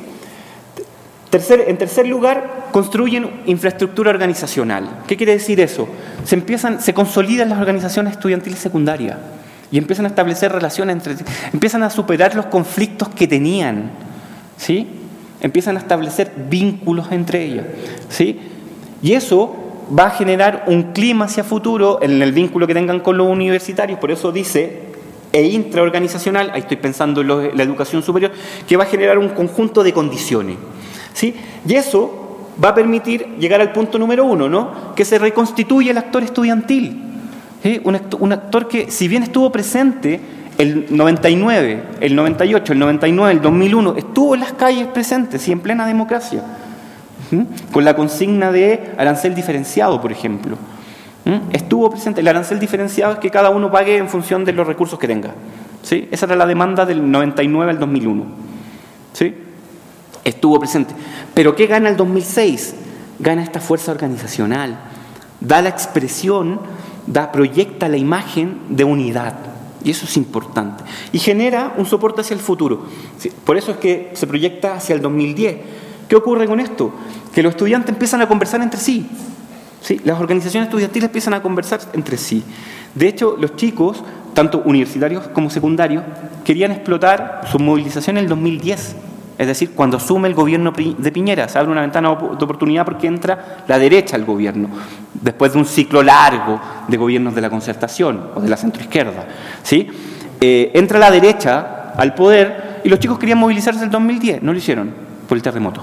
En tercer lugar, construyen infraestructura organizacional. ¿Qué quiere decir eso? Se consolidan las organizaciones estudiantiles secundarias y empiezan a establecer relaciones empiezan a superar los conflictos que tenían, ¿sí? Empiezan a establecer vínculos entre ellas, ¿sí? Y eso va a generar un clima hacia futuro en el vínculo que tengan con los universitarios, por eso dice intraorganizacional, ahí estoy pensando en la educación superior, que va a generar un conjunto de condiciones, ¿sí? Y eso va a permitir llegar al punto número 1, ¿no? Que se reconstituye el actor estudiantil, ¿sí? Un actor que, si bien estuvo presente el 99, el 98, el 99, el 2001, estuvo en las calles presentes, ¿sí? En plena democracia, ¿sí? Con la consigna de arancel diferenciado, por ejemplo. Estuvo presente. El arancel diferenciado es que cada uno pague en función de los recursos que tenga, ¿sí? Esa era la demanda del 99 al 2001, ¿sí? Estuvo presente. Pero ¿qué gana el 2006? Gana esta fuerza organizacional, da la expresión, proyecta la imagen de unidad, y eso es importante, y genera un soporte hacia el futuro, ¿sí? Por eso es que se proyecta hacia el 2010. ¿Qué ocurre con esto? Que los estudiantes empiezan a conversar entre sí, ¿sí? Las organizaciones estudiantiles empiezan a conversar entre sí. De hecho, los chicos, tanto universitarios como secundarios, querían explotar su movilización en el 2010. Es decir, cuando asume el gobierno de Piñera, se abre una ventana de oportunidad porque entra la derecha al gobierno, después de un ciclo largo de gobiernos de la concertación o de la centroizquierda, ¿sí? Entra la derecha al poder y los chicos querían movilizarse en el 2010, no lo hicieron por el terremoto.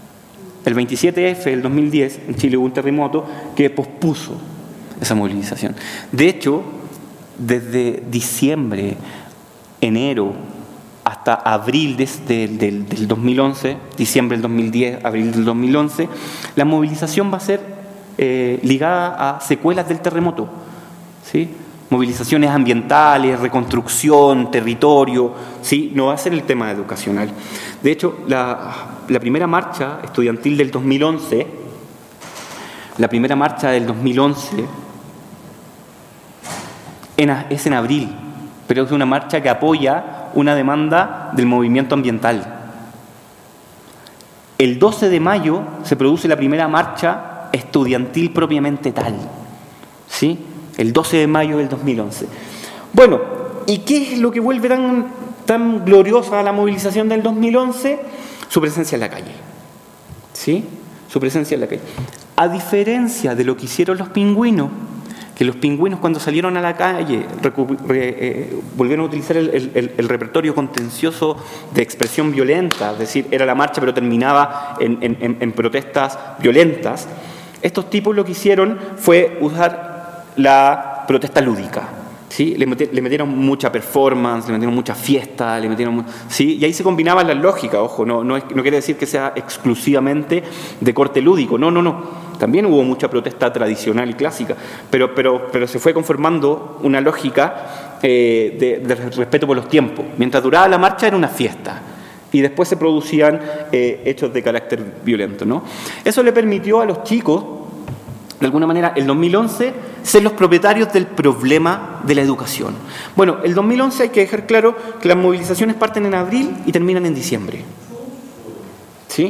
El 27F del 2010 en Chile hubo un terremoto que pospuso esa movilización. De hecho, desde diciembre, enero, hasta abril del 2011, diciembre del 2010, abril del 2011, la movilización va a ser ligada a secuelas del terremoto, ¿sí? Movilizaciones ambientales, reconstrucción, territorio, ¿sí? No va a ser el tema educacional. De hecho, la primera marcha estudiantil del 2011, es en abril, pero es una marcha que apoya una demanda del movimiento ambiental. El 12 de mayo se produce la primera marcha estudiantil propiamente tal, ¿sí? El 12 de mayo del 2011. Bueno, ¿y qué es lo que vuelve tan gloriosa a la movilización del 2011? Su presencia en la calle, ¿sí? su presencia en la calle. A diferencia de lo que hicieron los pingüinos, que los pingüinos cuando salieron a la calle volvieron a utilizar el repertorio contencioso de expresión violenta, es decir, era la marcha pero terminaba en protestas violentas. Estos tipos lo que hicieron fue usar la protesta lúdica. ¿Sí? Le metieron mucha performance, le metieron mucha fiesta, ¿sí? Y ahí se combinaban las lógicas, ojo, no quiere decir que sea exclusivamente de corte lúdico, no. También hubo mucha protesta tradicional y clásica, pero se fue conformando una lógica de respeto por los tiempos. Mientras duraba la marcha era una fiesta y después se producían hechos de carácter violento, ¿no? Eso le permitió a los chicos, de alguna manera, el 2011, ser los propietarios del problema de la educación. Bueno, el 2011 hay que dejar claro que las movilizaciones parten en abril y terminan en diciembre. ¿Sí?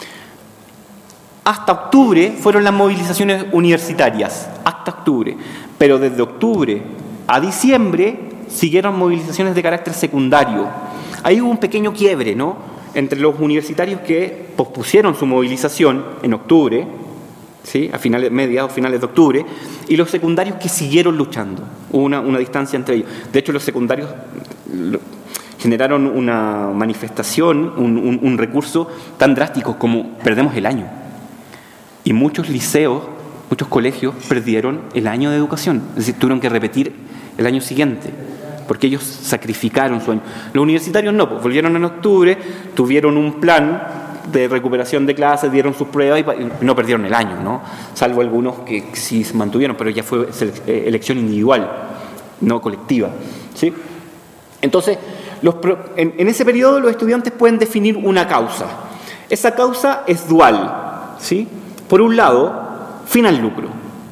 Hasta octubre fueron las movilizaciones universitarias, hasta octubre. Pero desde octubre a diciembre siguieron movilizaciones de carácter secundario. Ahí hubo un pequeño quiebre, ¿no?, entre los universitarios que pospusieron su movilización en octubre, ¿sí?, a mediados, finales de octubre, y los secundarios que siguieron luchando. Hubo una distancia entre ellos. De hecho, los secundarios generaron una manifestación, un recurso tan drástico como perdemos el año. Y muchos liceos, muchos colegios perdieron el año de educación. Es decir, tuvieron que repetir el año siguiente, porque ellos sacrificaron su año. Los universitarios no, pues volvieron en octubre, tuvieron un plan de recuperación de clases, dieron sus pruebas y no perdieron el año, ¿no? Salvo algunos que sí se mantuvieron, pero ya fue elección individual, no colectiva, ¿sí? Entonces, en ese periodo los estudiantes pueden definir una causa. Esa causa es dual, ¿sí? Por un lado, fin al lucro.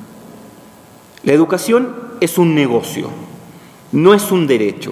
La educación es un negocio, no es un derecho.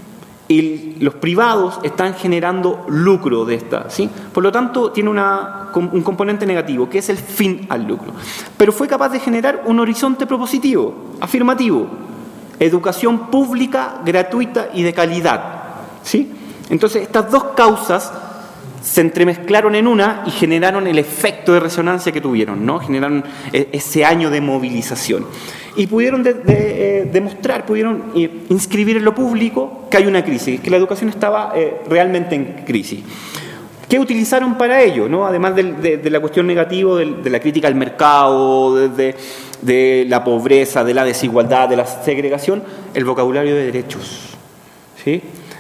Y los privados están generando lucro de esta, ¿sí? Por lo tanto, tiene un componente negativo, que es el fin al lucro. Pero fue capaz de generar un horizonte propositivo, afirmativo. Educación pública, gratuita y de calidad, ¿sí? Entonces, estas dos causas se entremezclaron en una y generaron el efecto de resonancia que tuvieron, ¿no? Generaron ese año de movilización. Y pudieron demostrar, pudieron inscribir en lo público que hay una crisis, que la educación estaba realmente en crisis. ¿Qué utilizaron para ello, ¿no? Además de la cuestión negativa, de la crítica al mercado, de la pobreza, de la desigualdad, de la segregación, el vocabulario de derechos, ¿sí?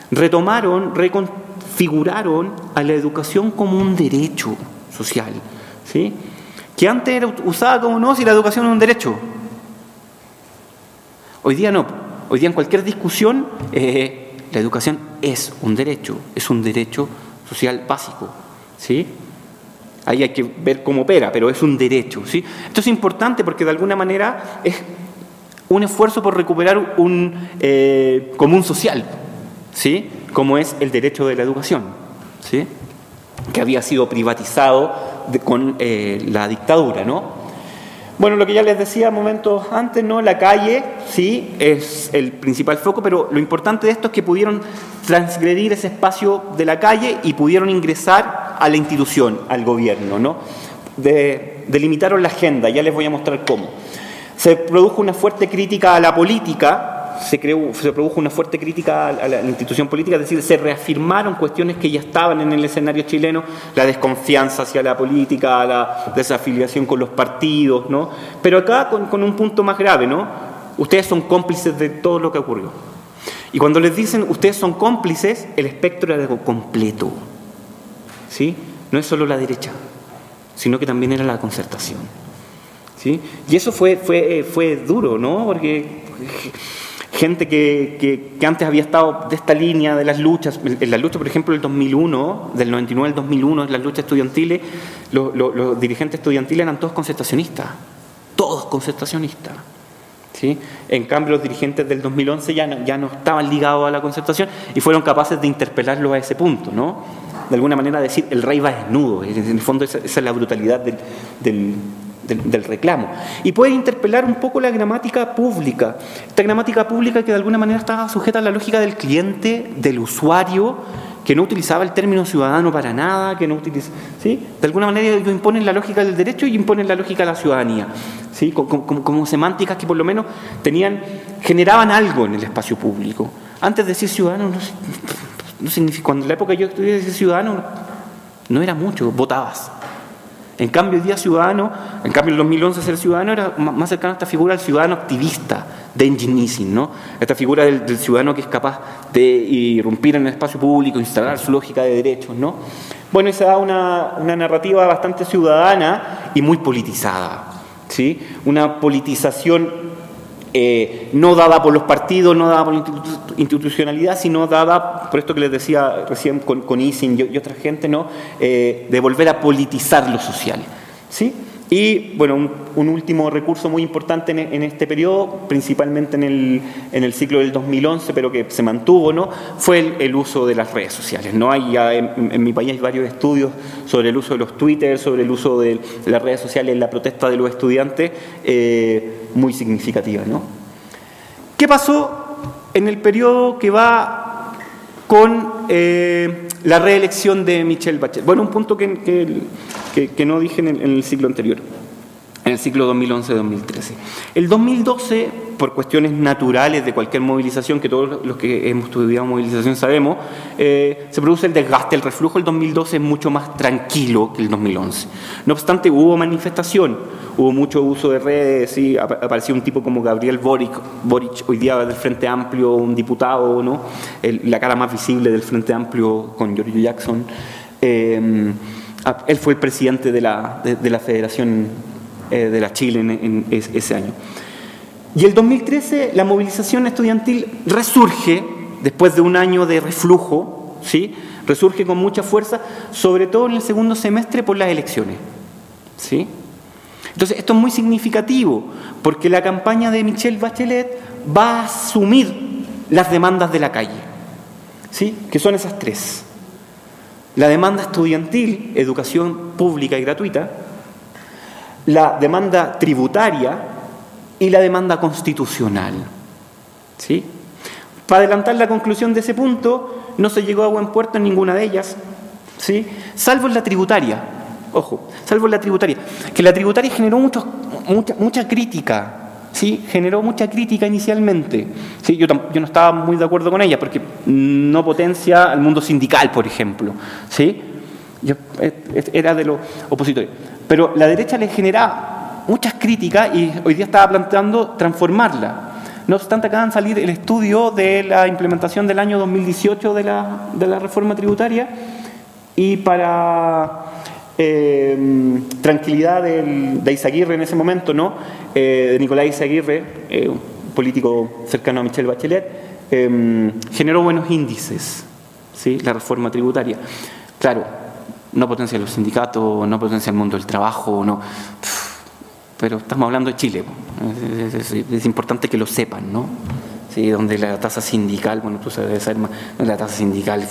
Reconfiguraron a la educación como un derecho social, ¿sí? Que antes era usada como no, si la educación es un derecho. Hoy día no. Hoy día en cualquier discusión la educación es un derecho social básico, ¿sí? Ahí hay que ver cómo opera, pero es un derecho, ¿sí? Esto es importante porque de alguna manera es un esfuerzo por recuperar un común social, ¿sí? Como es el derecho de la educación, ¿sí? Que había sido privatizado con la dictadura, ¿no? Bueno, lo que ya les decía momentos antes, ¿no? La calle, sí, es el principal foco, pero lo importante de esto es que pudieron transgredir ese espacio de la calle y pudieron ingresar a la institución, al gobierno, ¿no? Delimitaron la agenda, ya les voy a mostrar cómo. Se produjo una fuerte crítica a la política, se produjo una fuerte crítica a la institución política, es decir, se reafirmaron cuestiones que ya estaban en el escenario chileno, la desconfianza hacia la política, la desafiliación con los partidos, ¿no? Pero acá con un punto más grave, ¿no? Ustedes son cómplices de todo lo que ocurrió. Y cuando les dicen ustedes son cómplices, el espectro era completo, ¿sí? No es solo la derecha, sino que también era la concertación, ¿sí? Y eso fue duro, ¿no? Porque gente que antes había estado de esta línea de las luchas, en las luchas, por ejemplo, del 2001, del 99 al 2001, en las luchas estudiantiles, los dirigentes estudiantiles eran todos concertacionistas, ¿sí? En cambio, los dirigentes del 2011 ya no estaban ligados a la concertación y fueron capaces de interpelarlos a ese punto, ¿no? De alguna manera decir, el rey va desnudo, en el fondo esa es la brutalidad del reclamo. Y puede interpelar un poco la gramática pública. Esta gramática pública que de alguna manera estaba sujeta a la lógica del cliente, del usuario, que no utilizaba el término ciudadano para nada, que no utiliza, ¿sí? De alguna manera ellos imponen la lógica del derecho y imponen la lógica de la ciudadanía, ¿sí? Como semánticas que por lo menos generaban algo en el espacio público. Antes de decir ciudadano, no significa, cuando en la época yo estudié decir ciudadano, no era mucho, votabas. En cambio, el día ciudadano, en cambio en el 2011 ser ciudadano era más cercano a esta figura del ciudadano activista, de Engin, ¿no? Esta figura del ciudadano que es capaz de irrumpir en el espacio público, instalar su lógica de derechos, ¿no? Bueno, esa da una narrativa bastante ciudadana y muy politizada, ¿sí? Una politización no dada por los partidos, no dada por la institucionalidad, sino dada, por esto que les decía recién con Ising y otra gente, ¿no? De volver a politizar lo social, ¿sí? Y, bueno, un último recurso muy importante en este periodo, principalmente en el ciclo del 2011, pero que se mantuvo, ¿no? Fue el uso de las redes sociales, ¿no? Hay ya en mi país hay varios estudios sobre el uso de los Twitter, sobre el uso de las redes sociales en la protesta de los estudiantes, muy significativa, ¿no? ¿Qué pasó en el periodo que va con la reelección de Michelle Bachelet? Bueno, un punto que no dije en el ciclo anterior, en el ciclo 2011-2013. El 2012, por cuestiones naturales de cualquier movilización, que todos los que hemos estudiado movilización sabemos, se produce el desgaste, el reflujo. El 2012 es mucho más tranquilo que el 2011. No obstante, hubo manifestación, hubo mucho uso de redes, ¿sí? Apareció un tipo como Gabriel Boric hoy día del Frente Amplio, un diputado, ¿no? La cara más visible del Frente Amplio con Giorgio Jackson. Él fue el presidente de la Federación de la Chile en ese año. Y el 2013 la movilización estudiantil resurge, después de un año de reflujo, ¿sí? Resurge con mucha fuerza, sobre todo en el segundo semestre por las elecciones, ¿sí? Entonces esto es muy significativo, porque la campaña de Michelle Bachelet va a asumir las demandas de la calle, ¿sí? Que son esas tres: la demanda estudiantil, educación pública y gratuita; la demanda tributaria; y la demanda constitucional, ¿sí? Para adelantar la conclusión de ese punto, no se llegó a buen puerto en ninguna de ellas, ¿sí? Salvo en la tributaria, ojo, salvo en la tributaria, que la tributaria generó mucha crítica, ¿sí? Generó mucha crítica inicialmente, ¿sí? Yo no estaba muy de acuerdo con ella, porque no potencia al mundo sindical, por ejemplo, ¿sí? Yo era de los opositores. Pero la derecha le genera muchas críticas y hoy día estaba planteando transformarla. No obstante, acaban de salir el estudio de la implementación del año 2018 de la reforma tributaria, y para tranquilidad de Izaguirre en ese momento, ¿no? De Nicolás Izaguirre, un político cercano a Michelle Bachelet, generó buenos índices, ¿sí? La reforma tributaria. Claro, no potencia los sindicatos, no potencia el mundo del trabajo, no. Pero estamos hablando de Chile, es importante que lo sepan, ¿no? Sí, donde la tasa sindical, bueno, tú sabes saber más, la tasa sindical,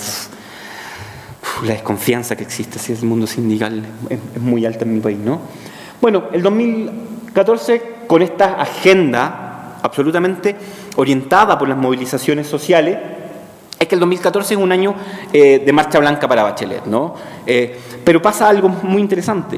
la desconfianza que existe, si el mundo sindical es muy alta en mi país, ¿no? Bueno, el 2014, con esta agenda absolutamente orientada por las movilizaciones sociales, es que el 2014 es un año de marcha blanca para Bachelet, ¿no? Pero pasa algo muy interesante.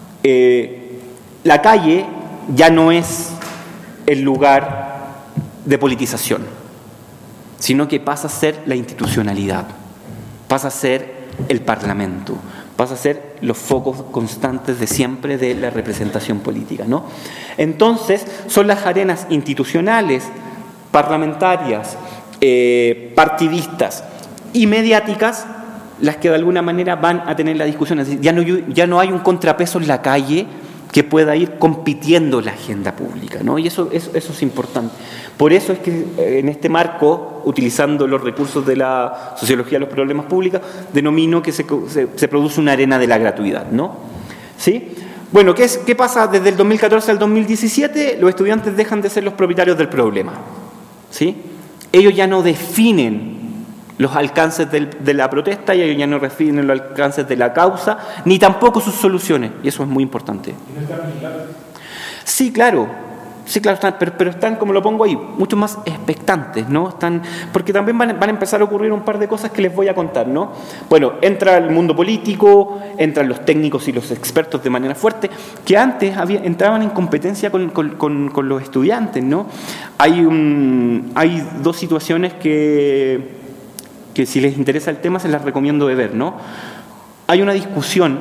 La calle ya no es el lugar de politización, sino que pasa a ser la institucionalidad, pasa a ser el Parlamento, pasa a ser los focos constantes de siempre de la representación política, ¿no? Entonces, son las arenas institucionales, parlamentarias, partidistas y mediáticas las que de alguna manera van a tener la discusión. Es decir, ya no hay un contrapeso en la calle que pueda ir compitiendo la agenda pública, ¿no? Y eso es importante. Por eso es que en este marco, utilizando los recursos de la sociología de los problemas públicos, denomino que se produce una arena de la gratuidad, ¿no? ¿Sí? Bueno, ¿qué pasa desde el 2014 al 2017? Los estudiantes dejan de ser los propietarios del problema, ¿sí? Ellos ya no definen los alcances de la protesta, y ellos ya no definen los alcances de la causa, ni tampoco sus soluciones, y eso es muy importante. Sí, claro, Sí, claro, están, pero están, como lo pongo ahí, mucho más expectantes, ¿no? Están, porque también van a empezar a ocurrir un par de cosas que les voy a contar, ¿no? Bueno, entra el mundo político, entran los técnicos y los expertos de manera fuerte, que antes entraban en competencia con los estudiantes, ¿no? Hay dos situaciones que si les interesa el tema se las recomiendo de ver, ¿no? Hay una discusión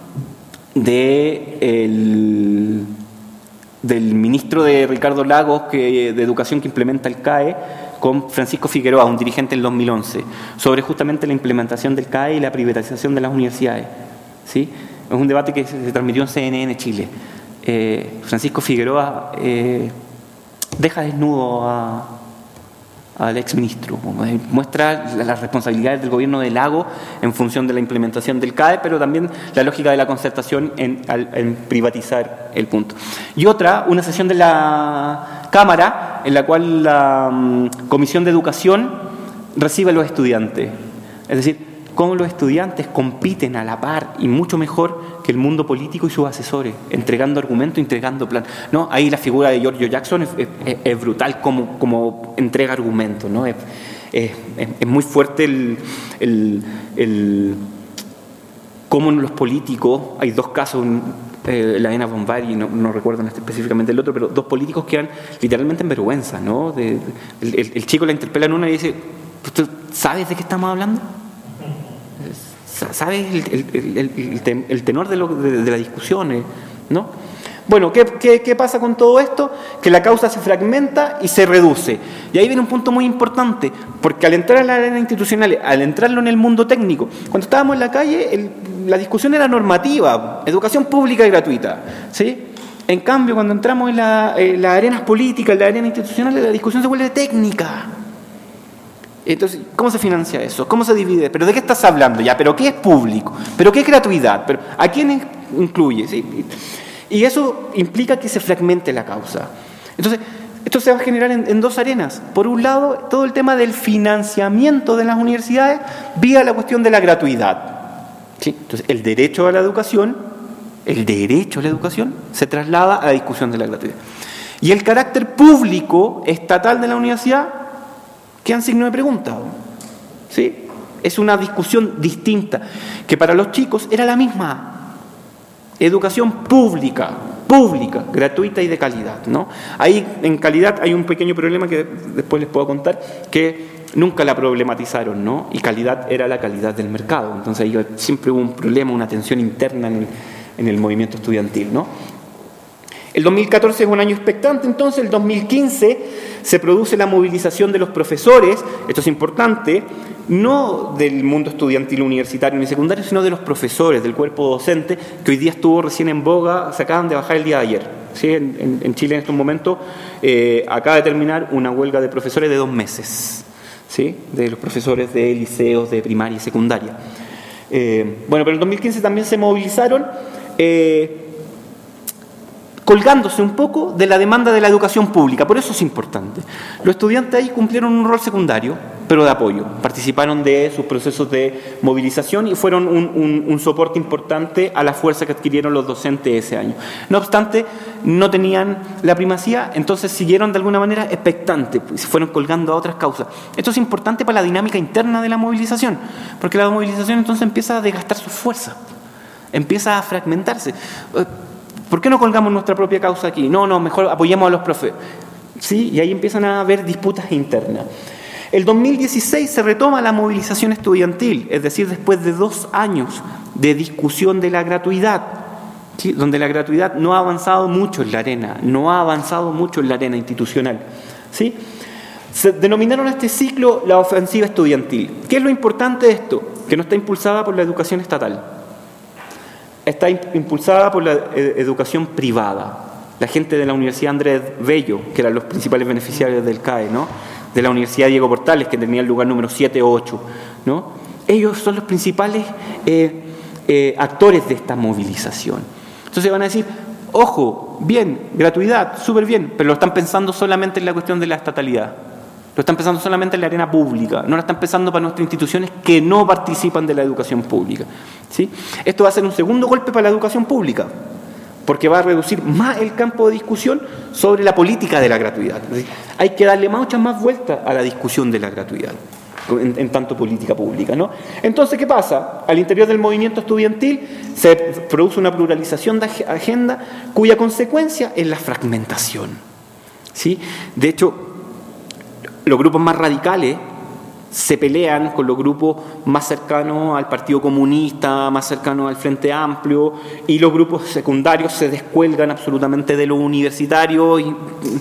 del ministro de Ricardo Lagos de Educación que implementa el CAE con Francisco Figueroa, un dirigente del 2011, sobre justamente la implementación del CAE y la privatización de las universidades, ¿sí? Es un debate que se transmitió en CNN Chile. Francisco Figueroa deja desnudo al exministro, muestra las responsabilidades del gobierno de Lagos en función de la implementación del CAE, pero también la lógica de la concertación en privatizar el punto. Y una sesión de la Cámara en la cual la Comisión de Educación recibe a los estudiantes, es decir, cómo los estudiantes compiten a la par y mucho mejor que el mundo político y sus asesores, entregando argumentos, entregando plan. ¿No? Ahí la figura de Giorgio Jackson es brutal como entrega argumentos, ¿no? Es muy fuerte cómo los políticos, hay dos casos, la Elena Bombari, no recuerdo específicamente el otro, pero dos políticos quedan literalmente en vergüenza, ¿no? El chico la interpela en una y dice, ¿tú sabes de qué estamos hablando? ¿Sabes el tenor de la discusión, ¿no? Bueno, ¿qué pasa con todo esto? Que la causa se fragmenta y se reduce. Y ahí viene un punto muy importante, porque al entrar a la arena institucional, al entrarlo en el mundo técnico, cuando estábamos en la calle, la discusión era normativa, educación pública y gratuita, ¿sí? En cambio, cuando entramos en las arenas políticas, en la arena institucional, la discusión se vuelve técnica. Entonces, ¿cómo se financia eso? ¿Cómo se divide? ¿Pero de qué estás hablando ya? ¿Pero qué es público? ¿Pero qué es gratuidad? ¿Pero a quién incluye? ¿Sí? Y eso implica que se fragmente la causa. Entonces, esto se va a generar en dos arenas. Por un lado, todo el tema del financiamiento de las universidades vía la cuestión de la gratuidad. ¿Sí? Entonces, el derecho a la educación se traslada a la discusión de la gratuidad. Y el carácter público estatal de la universidad quedan signo de pregunta, ¿sí? Es una discusión distinta, que para los chicos era la misma. Educación pública, gratuita y de calidad, ¿no? Ahí en calidad hay un pequeño problema que después les puedo contar, que nunca la problematizaron, ¿no? Y calidad era la calidad del mercado. Entonces ahí siempre hubo un problema, una tensión interna en el movimiento estudiantil, ¿no? El 2014 es un año expectante, entonces el 2015 se produce la movilización de los profesores, esto es importante, no del mundo estudiantil universitario ni secundario, sino de los profesores, del cuerpo docente, que hoy día estuvo recién en boga, se acaban de bajar el día de ayer. ¿Sí? En Chile en estos momentos acaba de terminar una huelga de profesores de 2 meses, ¿sí? De los profesores de liceos, de primaria y secundaria. Bueno, pero en el 2015 también se movilizaron, colgándose un poco de la demanda de la educación pública. Por eso es importante. Los estudiantes ahí cumplieron un rol secundario, pero de apoyo. Participaron de sus procesos de movilización y fueron un soporte importante a la fuerza que adquirieron los docentes ese año. No obstante, no tenían la primacía, entonces siguieron de alguna manera expectantes, se fueron colgando a otras causas. Esto es importante para la dinámica interna de la movilización, porque la movilización entonces empieza a desgastar sus fuerzas, empieza a fragmentarse. ¿Por qué no colgamos nuestra propia causa aquí? No, mejor apoyemos a los profes. ¿Sí? Y ahí empiezan a haber disputas internas. El 2016 se retoma la movilización estudiantil, es decir, después de 2 años de discusión de la gratuidad, ¿sí? Donde la gratuidad no ha avanzado mucho en la arena, institucional. ¿Sí? Se denominaron a este ciclo la ofensiva estudiantil. ¿Qué es lo importante de esto? Que no está impulsada por la educación estatal. Está impulsada por la educación privada. La gente de la Universidad Andrés Bello, que eran los principales beneficiarios del CAE, ¿no? De la Universidad Diego Portales, que tenía el lugar número 7 o 8, ¿no? Ellos son los principales actores de esta movilización. Entonces van a decir, ojo, bien, gratuidad, súper bien, pero lo están pensando solamente en la cuestión de la estatalidad. Lo están pensando solamente en la arena pública, no lo están pensando para nuestras instituciones que no participan de la educación pública. ¿Sí? Esto va a ser un segundo golpe para la educación pública, porque va a reducir más el campo de discusión sobre la política de la gratuidad. Es decir, hay que darle muchas más vueltas a la discusión de la gratuidad en tanto política pública, ¿no? Entonces, ¿qué pasa? Al interior del movimiento estudiantil se produce una pluralización de agenda cuya consecuencia es la fragmentación, ¿sí? De hecho, los grupos más radicales se pelean con los grupos más cercanos al Partido Comunista, más cercanos al Frente Amplio, y los grupos secundarios se descuelgan absolutamente de lo universitario. Y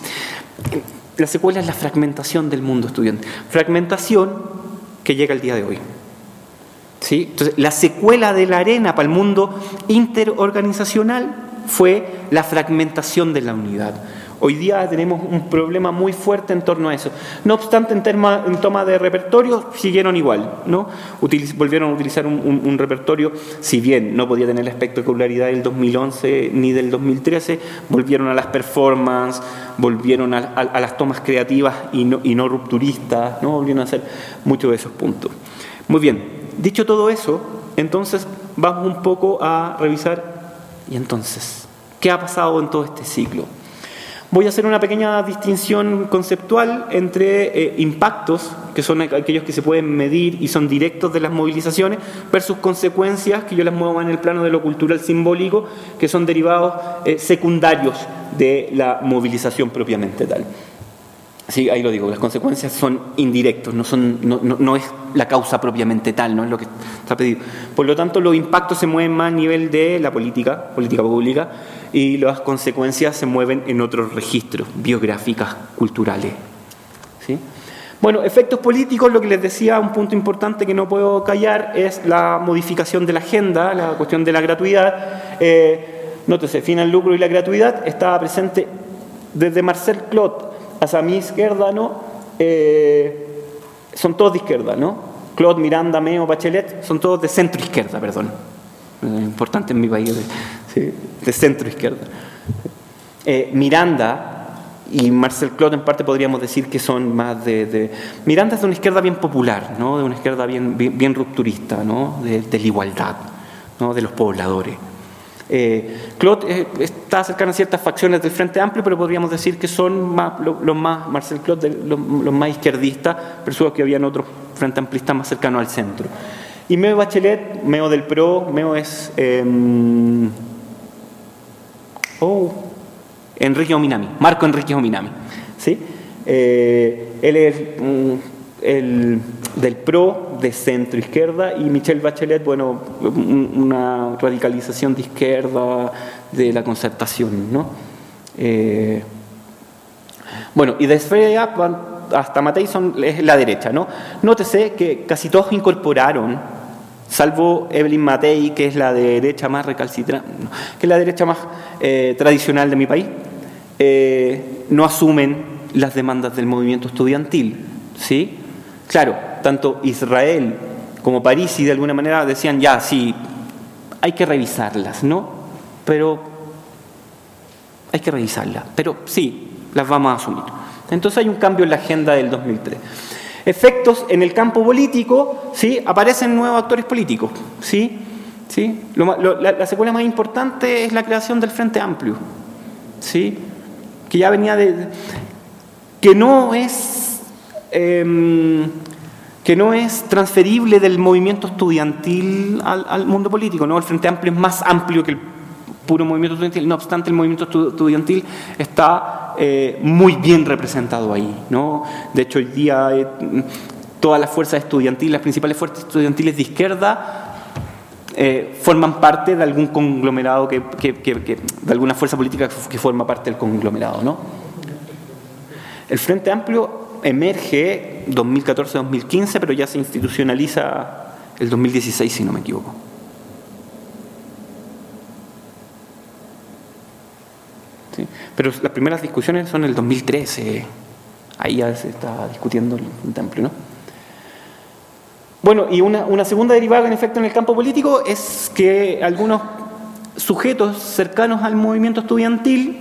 la secuela es la fragmentación del mundo estudiantil. Fragmentación que llega al día de hoy. ¿Sí? Entonces, la secuela de la arena para el mundo interorganizacional fue la fragmentación de la unidad. Hoy día tenemos un problema muy fuerte en torno a eso. No obstante, en toma de repertorio siguieron igual, ¿no? Volvieron a utilizar un repertorio, si bien no podía tener la espectacularidad del 2011 ni del 2013, volvieron a las performances, volvieron a las tomas creativas y no rupturistas, ¿no? Volvieron a hacer muchos de esos puntos. Muy bien, dicho todo eso, entonces vamos un poco a revisar, y entonces, ¿qué ha pasado en todo este ciclo? Voy a hacer una pequeña distinción conceptual entre impactos, que son aquellos que se pueden medir y son directos de las movilizaciones, versus consecuencias, que yo las muevo en el plano de lo cultural simbólico, que son derivados secundarios de la movilización propiamente tal. Sí, ahí lo digo, las consecuencias son indirectos, no es la causa propiamente tal, no es lo que está pedido. Por lo tanto, los impactos se mueven más a nivel de la política pública, y las consecuencias se mueven en otros registros, biográficas, culturales. ¿Sí? Bueno, efectos políticos, lo que les decía, un punto importante que no puedo callar es la modificación de la agenda, la cuestión de la gratuidad. Nótese, fin al lucro y la gratuidad estaba presente desde Marcel Clot hacia mi izquierda, ¿no? Son todos de izquierda, ¿no? Clot, Miranda, Meo, Bachelet, son todos de centro izquierda, perdón. Importante en mi país, de centro izquierda. Miranda y Marcel Clot en parte podríamos decir que son más Miranda es de una izquierda bien popular, ¿no? De una izquierda bien rupturista, ¿no? De la igualdad, ¿no? De los pobladores. Clot está cercano a ciertas facciones del Frente Amplio, pero podríamos decir que son los más, Marcel Clot, los más izquierdistas, versus que habían otros Frente Amplistas más cercanos al centro. Y Meo Bachelet, Meo del PRO, Meo es Enrique Ominami, Marco Enrique Ominami, ¿sí? Él es el del PRO, de centro izquierda, y Michelle Bachelet, bueno, una radicalización de izquierda, de la concertación, ¿no? Bueno, y de Esfera hasta Matei es la derecha, ¿no? Nótese que casi todos incorporaron, salvo Evelyn Matei, que es la derecha más recalcitrante, que es la derecha más tradicional de mi país, no asumen las demandas del movimiento estudiantil, ¿sí? Claro, tanto Israel como París, y de alguna manera decían, ya, sí, hay que revisarlas, ¿no? Pero hay que revisarlas, pero sí, las vamos a asumir. Entonces hay un cambio en la agenda del 2003. Efectos en el campo político, ¿sí? Aparecen nuevos actores políticos, ¿sí? ¿Sí? La secuela más importante es la creación del Frente Amplio, ¿sí? Que ya venía que no es transferible del movimiento estudiantil al mundo político, ¿no? El Frente Amplio es más amplio que el puro movimiento estudiantil, no obstante el movimiento estudiantil está muy bien representado ahí, ¿no? De hecho, hoy día todas las fuerzas estudiantiles, las principales fuerzas estudiantiles de izquierda forman parte de algún conglomerado de alguna fuerza política que forma parte del conglomerado, ¿no? El Frente Amplio emerge 2014-2015, pero ya se institucionaliza el 2016, si no me equivoco. ¿Sí? Pero las primeras discusiones son en el 2013. Ahí ya se está discutiendo el Frente Amplio, ¿no? Bueno, y una segunda derivada en efecto en el campo político es que algunos sujetos cercanos al movimiento estudiantil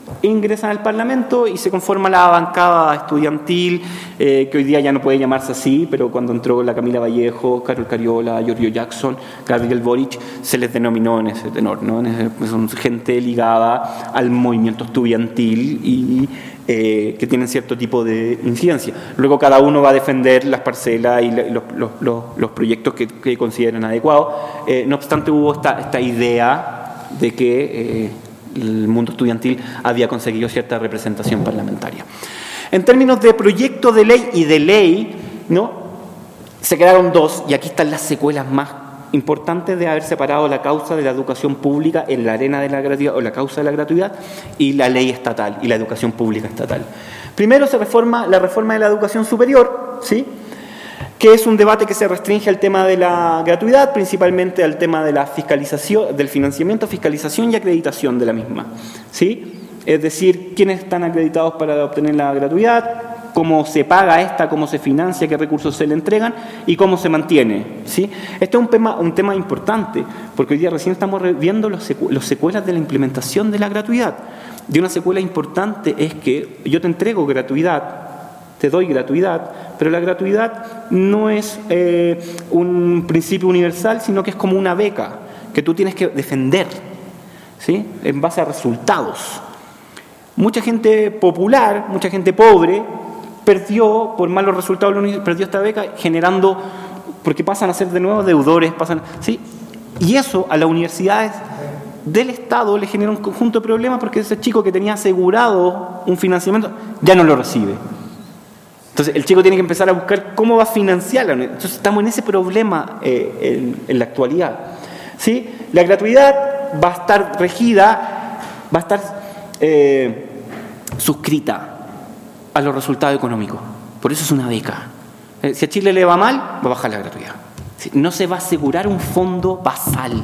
ingresan al Parlamento y se conforma la bancada estudiantil, que hoy día ya no puede llamarse así, pero cuando entró la Camila Vallejo, Carol Cariola, Giorgio Jackson, Gabriel Boric, se les denominó en ese tenor, ¿no? Son gente ligada al movimiento estudiantil y que tienen cierto tipo de incidencia. Luego cada uno va a defender las parcelas y los proyectos que consideren adecuados. No obstante, hubo esta idea de que el mundo estudiantil había conseguido cierta representación parlamentaria. En términos de proyecto de ley y de ley, ¿no? Se quedaron dos, y aquí están las secuelas más importantes de haber separado la causa de la educación pública en la arena de la gratuidad, o la causa de la gratuidad, y la ley estatal y la educación pública estatal. Primero se reforma la reforma de la educación superior, ¿sí?, que es un debate que se restringe al tema de la gratuidad, principalmente al tema de la fiscalización, del financiamiento, fiscalización y acreditación de la misma, ¿sí? Es decir, quiénes están acreditados para obtener la gratuidad, cómo se paga esta, cómo se financia, qué recursos se le entregan y cómo se mantiene, ¿sí? Este es un tema importante, porque hoy día recién estamos viendo los secuelas de la implementación de la gratuidad. Y una secuela importante es que yo te entrego gratuidad, te doy gratuidad, pero la gratuidad no es un principio universal, sino que es como una beca que tú tienes que defender, ¿sí?, en base a resultados. Mucha gente popular, mucha gente pobre, perdió por malos resultados, perdió esta beca, generando, porque pasan a ser de nuevo deudores, ¿sí? Y eso a las universidades del Estado le genera un conjunto de problemas, porque ese chico que tenía asegurado un financiamiento ya no lo recibe. Entonces el chico tiene que empezar a buscar cómo va a financiarla. Entonces estamos en ese problema en la actualidad, ¿sí? La gratuidad va a estar regida, va a estar suscrita a los resultados económicos. Por eso es una beca. Si a Chile le va mal, va a bajar la gratuidad. No se va a asegurar un fondo basal.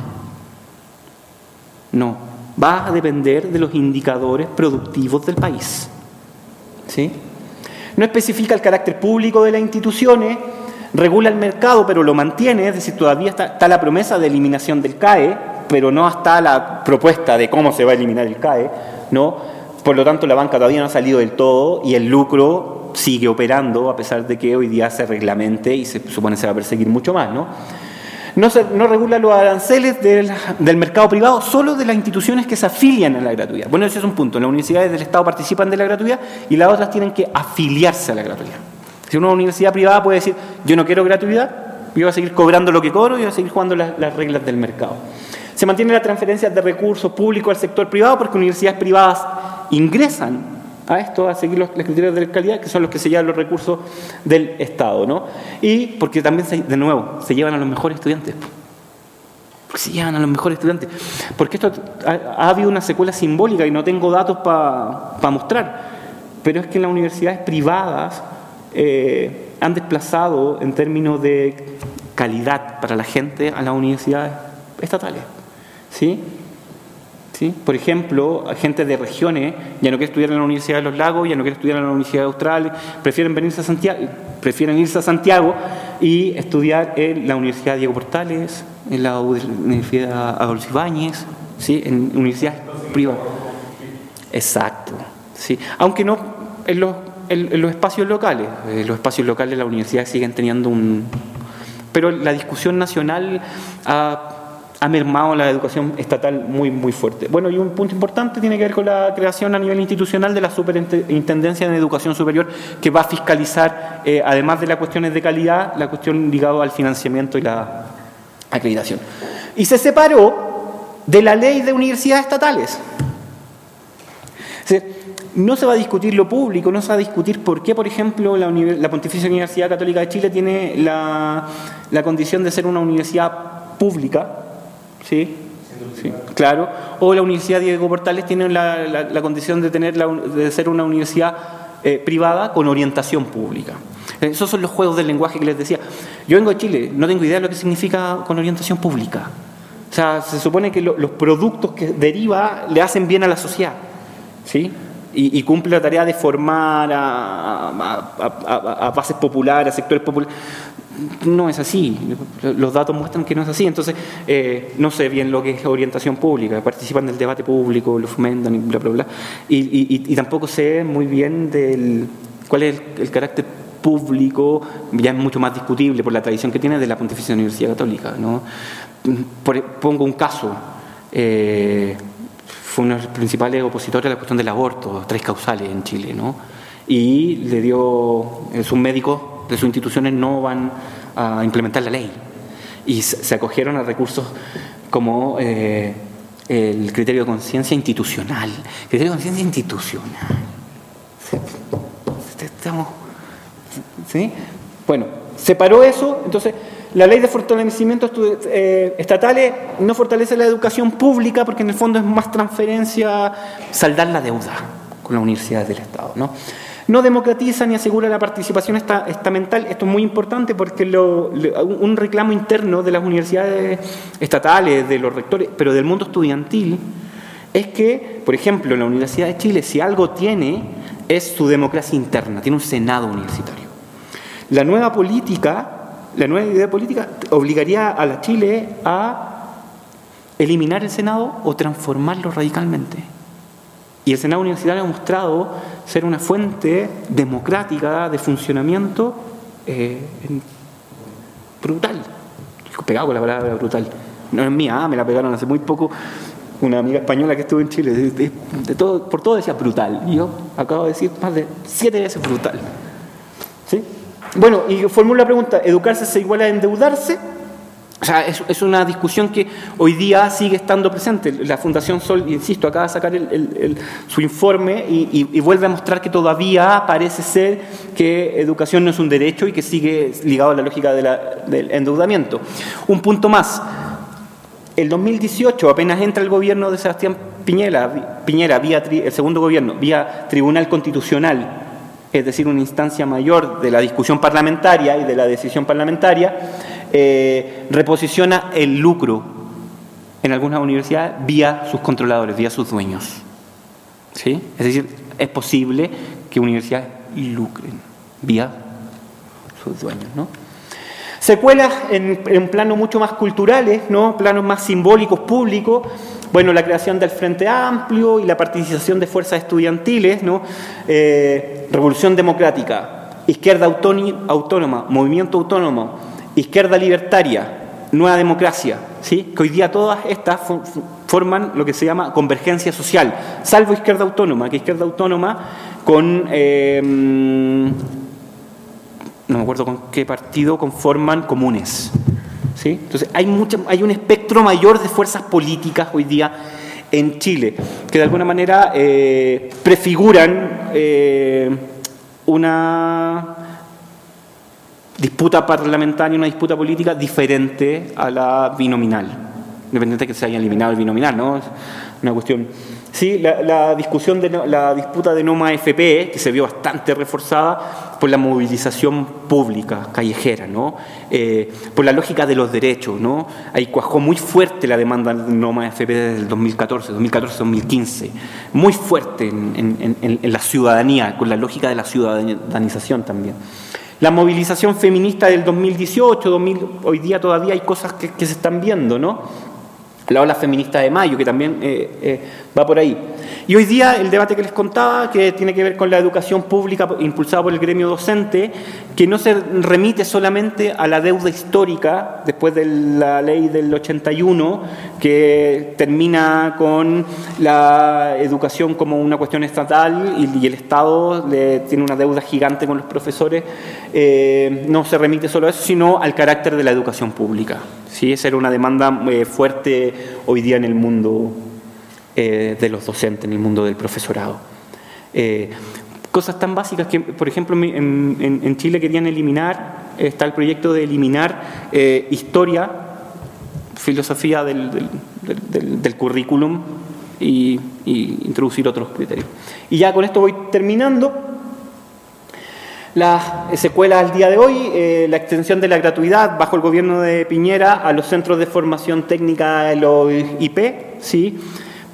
No. Va a depender de los indicadores productivos del país, ¿sí? No especifica el carácter público de las instituciones, regula el mercado, pero lo mantiene, es decir, todavía está la promesa de eliminación del CAE, pero no está la propuesta de cómo se va a eliminar el CAE, ¿no? Por lo tanto, la banca todavía no ha salido del todo y el lucro sigue operando, a pesar de que hoy día se reglamente y se supone se va a perseguir mucho más, ¿no? No regula los aranceles del mercado privado, solo de las instituciones que se afilian a la gratuidad. Bueno, ese es un punto. Las universidades del Estado participan de la gratuidad y las otras tienen que afiliarse a la gratuidad. Si una universidad privada puede decir, yo no quiero gratuidad, yo voy a seguir cobrando lo que cobro y voy a seguir jugando las reglas del mercado. Se mantiene la transferencia de recursos públicos al sector privado porque universidades privadas ingresan a esto, a seguir los criterios de calidad, que son los que se llevan los recursos del Estado, ¿no? Y porque también, de nuevo, se llevan a los mejores estudiantes. Porque se llevan a los mejores estudiantes. Porque esto ha habido una secuela simbólica y no tengo datos para mostrar, pero es que las universidades privadas han desplazado en términos de calidad para la gente a las universidades estatales, ¿sí? ¿Sí? Por ejemplo, gente de regiones ya no quiere estudiar en la Universidad de los Lagos, ya no quiere estudiar en la Universidad de Australia, prefieren irse a Santiago y estudiar en la Universidad Diego Portales, en la Universidad Adolfo Ibáñez, ¿sí?, en universidades privadas. Exacto, ¿sí? Aunque no en los espacios locales. Los espacios locales las universidades siguen teniendo pero la discusión nacional ha mermado la educación estatal muy, muy fuerte. Bueno, y un punto importante tiene que ver con la creación a nivel institucional de la Superintendencia de Educación Superior, que va a fiscalizar, además de las cuestiones de calidad, la cuestión ligada al financiamiento y la acreditación. Y se separó de la ley de universidades estatales. Es decir, no se va a discutir lo público, no se va a discutir por qué, por ejemplo, la Pontificia Universidad Católica de Chile tiene la condición de ser una universidad pública, ¿sí? Sí, claro. O la Universidad Diego Portales tiene la condición de ser una universidad privada con orientación pública. Esos son los juegos del lenguaje que les decía. Yo vengo de Chile, no tengo idea de lo que significa con orientación pública. O sea, se supone que los productos que deriva le hacen bien a la sociedad, ¿sí? Y cumple la tarea de formar a bases populares, a sectores populares. no es así. Los datos muestran que no es así. Entonces, no sé bien lo que es orientación pública, participan del debate público, lo fomentan y bla, bla, bla. Y tampoco sé muy bien cuál es el carácter público, ya es mucho más discutible por la tradición que tiene de la Pontificia Universidad Católica, ¿no? Pongo un caso. Fue uno de los principales opositores a la cuestión del aborto, 3 causales en Chile, ¿no? Y le dio, sus médicos de sus instituciones no van a implementar la ley. Y se acogieron a recursos como el criterio de conciencia institucional. Criterio de conciencia institucional. Estamos, ¿sí? Bueno, separó eso, entonces la ley de fortalecimiento estatales no fortalece la educación pública porque en el fondo es más transferencia, saldar la deuda con las universidades del Estado, ¿no? No democratiza ni asegura la participación estamental. Esto es muy importante porque un reclamo interno de las universidades estatales, de los rectores, pero del mundo estudiantil, es que, por ejemplo, en la Universidad de Chile, si algo tiene, es su democracia interna, tiene un senado universitario. La nueva idea política obligaría a la Chile a eliminar el Senado o transformarlo radicalmente. Y el Senado universitario ha mostrado ser una fuente democrática de funcionamiento brutal. Pegado con la palabra brutal. No es mía, me la pegaron hace muy poco una amiga española que estuvo en Chile. Por todo decía brutal. Y yo acabo de decir más de 7 veces brutal. ¿Sí? Bueno, y formulo la pregunta, ¿educarse se iguala a endeudarse? O sea, es una discusión que hoy día sigue estando presente. La Fundación Sol, insisto, acaba de sacar su informe y vuelve a mostrar que todavía parece ser que educación no es un derecho y que sigue ligado a la lógica del endeudamiento. Un punto más. El 2018, apenas entra el gobierno de Sebastián Piñera el segundo gobierno, vía Tribunal Constitucional, es decir, una instancia mayor de la discusión parlamentaria y de la decisión parlamentaria, reposiciona el lucro en algunas universidades vía sus controladores, vía sus dueños. ¿Sí? Es decir, es posible que universidades lucren vía sus dueños, ¿no? Secuelas en planos mucho más culturales, ¿no? Planos más simbólicos, públicos. Bueno, la creación del Frente Amplio y la participación de fuerzas estudiantiles, ¿no? Revolución democrática, izquierda autónoma, movimiento autónomo, izquierda libertaria, nueva democracia, ¿sí? Que hoy día todas estas forman lo que se llama convergencia social, salvo izquierda autónoma, que izquierda autónoma con... no me acuerdo con qué partido conforman comunes, ¿sí? Entonces hay un espectro mayor de fuerzas políticas hoy día en Chile que de alguna manera prefiguran una disputa parlamentaria, una disputa política diferente a la binominal, independiente de que se haya eliminado el binominal, ¿no? Es una cuestión. Sí, la discusión de la disputa de Noma FP, que se vio bastante reforzada por la movilización pública, callejera, ¿no? Por la lógica de los derechos, ¿no? Ahí cuajó muy fuerte la demanda de Noma FP desde el 2014-2015, muy fuerte en la ciudadanía, con la lógica de la ciudadanización también. La movilización feminista del 2018, hoy día todavía hay cosas que se están viendo, ¿no? La ola feminista de mayo, que también va por ahí. Y hoy día el debate que les contaba, que tiene que ver con la educación pública impulsada por el gremio docente, que no se remite solamente a la deuda histórica, después de la ley del 81, que termina con la educación como una cuestión estatal y el Estado tiene una deuda gigante con los profesores, no se remite solo a eso, sino al carácter de la educación pública. ¿Sí? Esa era una demanda fuerte hoy día en el mundo de los docentes, en el mundo del profesorado. Cosas tan básicas que, por ejemplo, en Chile querían eliminar, está el proyecto de eliminar historia, filosofía del currículum y introducir otros criterios. Y ya con esto voy terminando. Las secuelas al día de hoy, la extensión de la gratuidad bajo el gobierno de Piñera a los centros de formación técnica de los IP, ¿sí?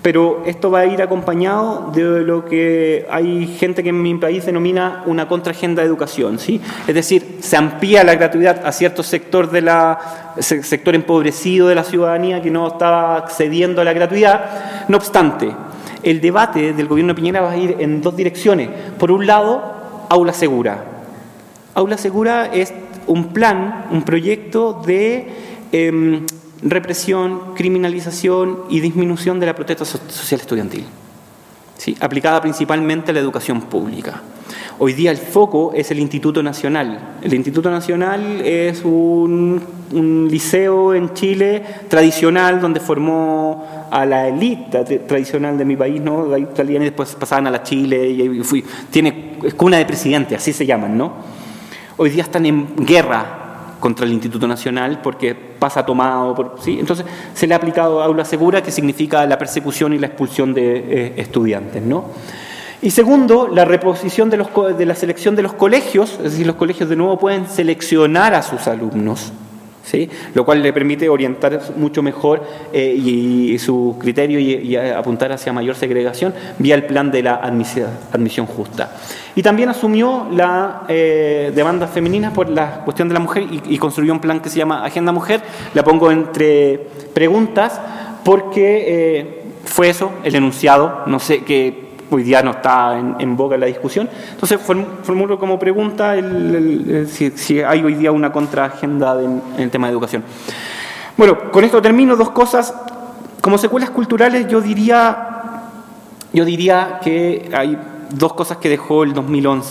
pero esto va a ir acompañado de lo que hay gente que en mi país denomina una contraagenda de educación, ¿sí? Es decir, se amplía la gratuidad a cierto sector sector empobrecido de la ciudadanía que no estaba accediendo a la gratuidad. No obstante, el debate del gobierno de Piñera va a ir en dos direcciones. Por un lado, Aula Segura. Aula Segura es un plan, un proyecto de represión, criminalización y disminución de la protesta social estudiantil, ¿sí? Aplicada principalmente a la educación pública. Hoy día el foco es el Instituto Nacional. El Instituto Nacional es un liceo en Chile tradicional donde formó a la élite tradicional de mi país, ¿no? De ahí salían y después pasaban a la Chile y tiene cuna de presidente, así se llaman, ¿no? Hoy día están en guerra contra el Instituto Nacional porque pasa tomado, ¿sí? Entonces se le ha aplicado Aula Segura, que significa la persecución y la expulsión de estudiantes, ¿no? Y segundo, la reposición de la selección de los colegios, es decir, los colegios de nuevo pueden seleccionar a sus alumnos, ¿sí? Lo cual le permite orientar mucho mejor y su criterio y apuntar hacia mayor segregación vía el plan de la admisión justa. Y también asumió la demanda femenina por la cuestión de la mujer y construyó un plan que se llama Agenda Mujer. La pongo entre preguntas porque fue eso, el enunciado, no sé, que hoy día no está en boga la discusión. Entonces formulo como pregunta si hay hoy día una contraagenda en el tema de educación. Bueno, con esto termino. Dos cosas. Como secuelas culturales yo diría que hay dos cosas que dejó el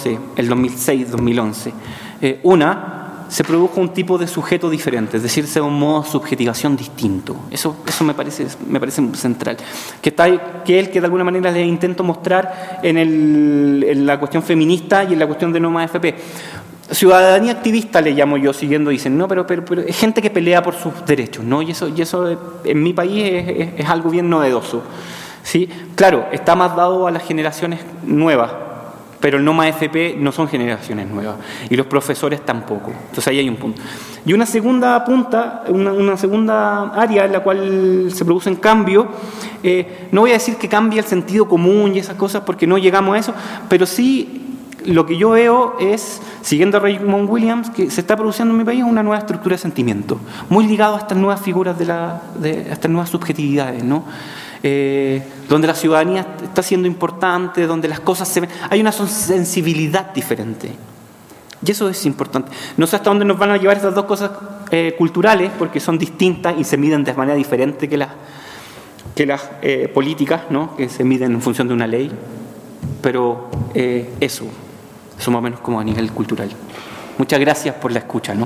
2006-2011. Una, se produjo un tipo de sujeto diferente, es decir, un modo de subjetivación distinto. Eso me parece central. Que es el que de alguna manera le intento mostrar en la cuestión feminista y en la cuestión de Noma FP. Ciudadanía activista le llamo yo, siguiendo, dicen, no, pero es gente que pelea por sus derechos, ¿no? Y eso en mi país es algo bien novedoso, ¿sí? Claro, está más dado a las generaciones nuevas, pero el Noma FP no son generaciones nuevas y los profesores tampoco. Entonces ahí hay un punto. Y una segunda área en la cual se producen cambios, no voy a decir que cambie el sentido común y esas cosas porque no llegamos a eso, pero sí lo que yo veo es, siguiendo a Raymond Williams, que se está produciendo en mi país una nueva estructura de sentimiento, muy ligado a estas nuevas figuras, a estas nuevas subjetividades, ¿no? Donde la ciudadanía está siendo importante, donde las cosas se ven, hay una sensibilidad diferente. Y eso es importante. No sé hasta dónde nos van a llevar estas dos cosas culturales, porque son distintas y se miden de manera diferente que las políticas, ¿no? Que se miden en función de una ley. Pero eso más o menos como a nivel cultural. Muchas gracias por la escucha, ¿no?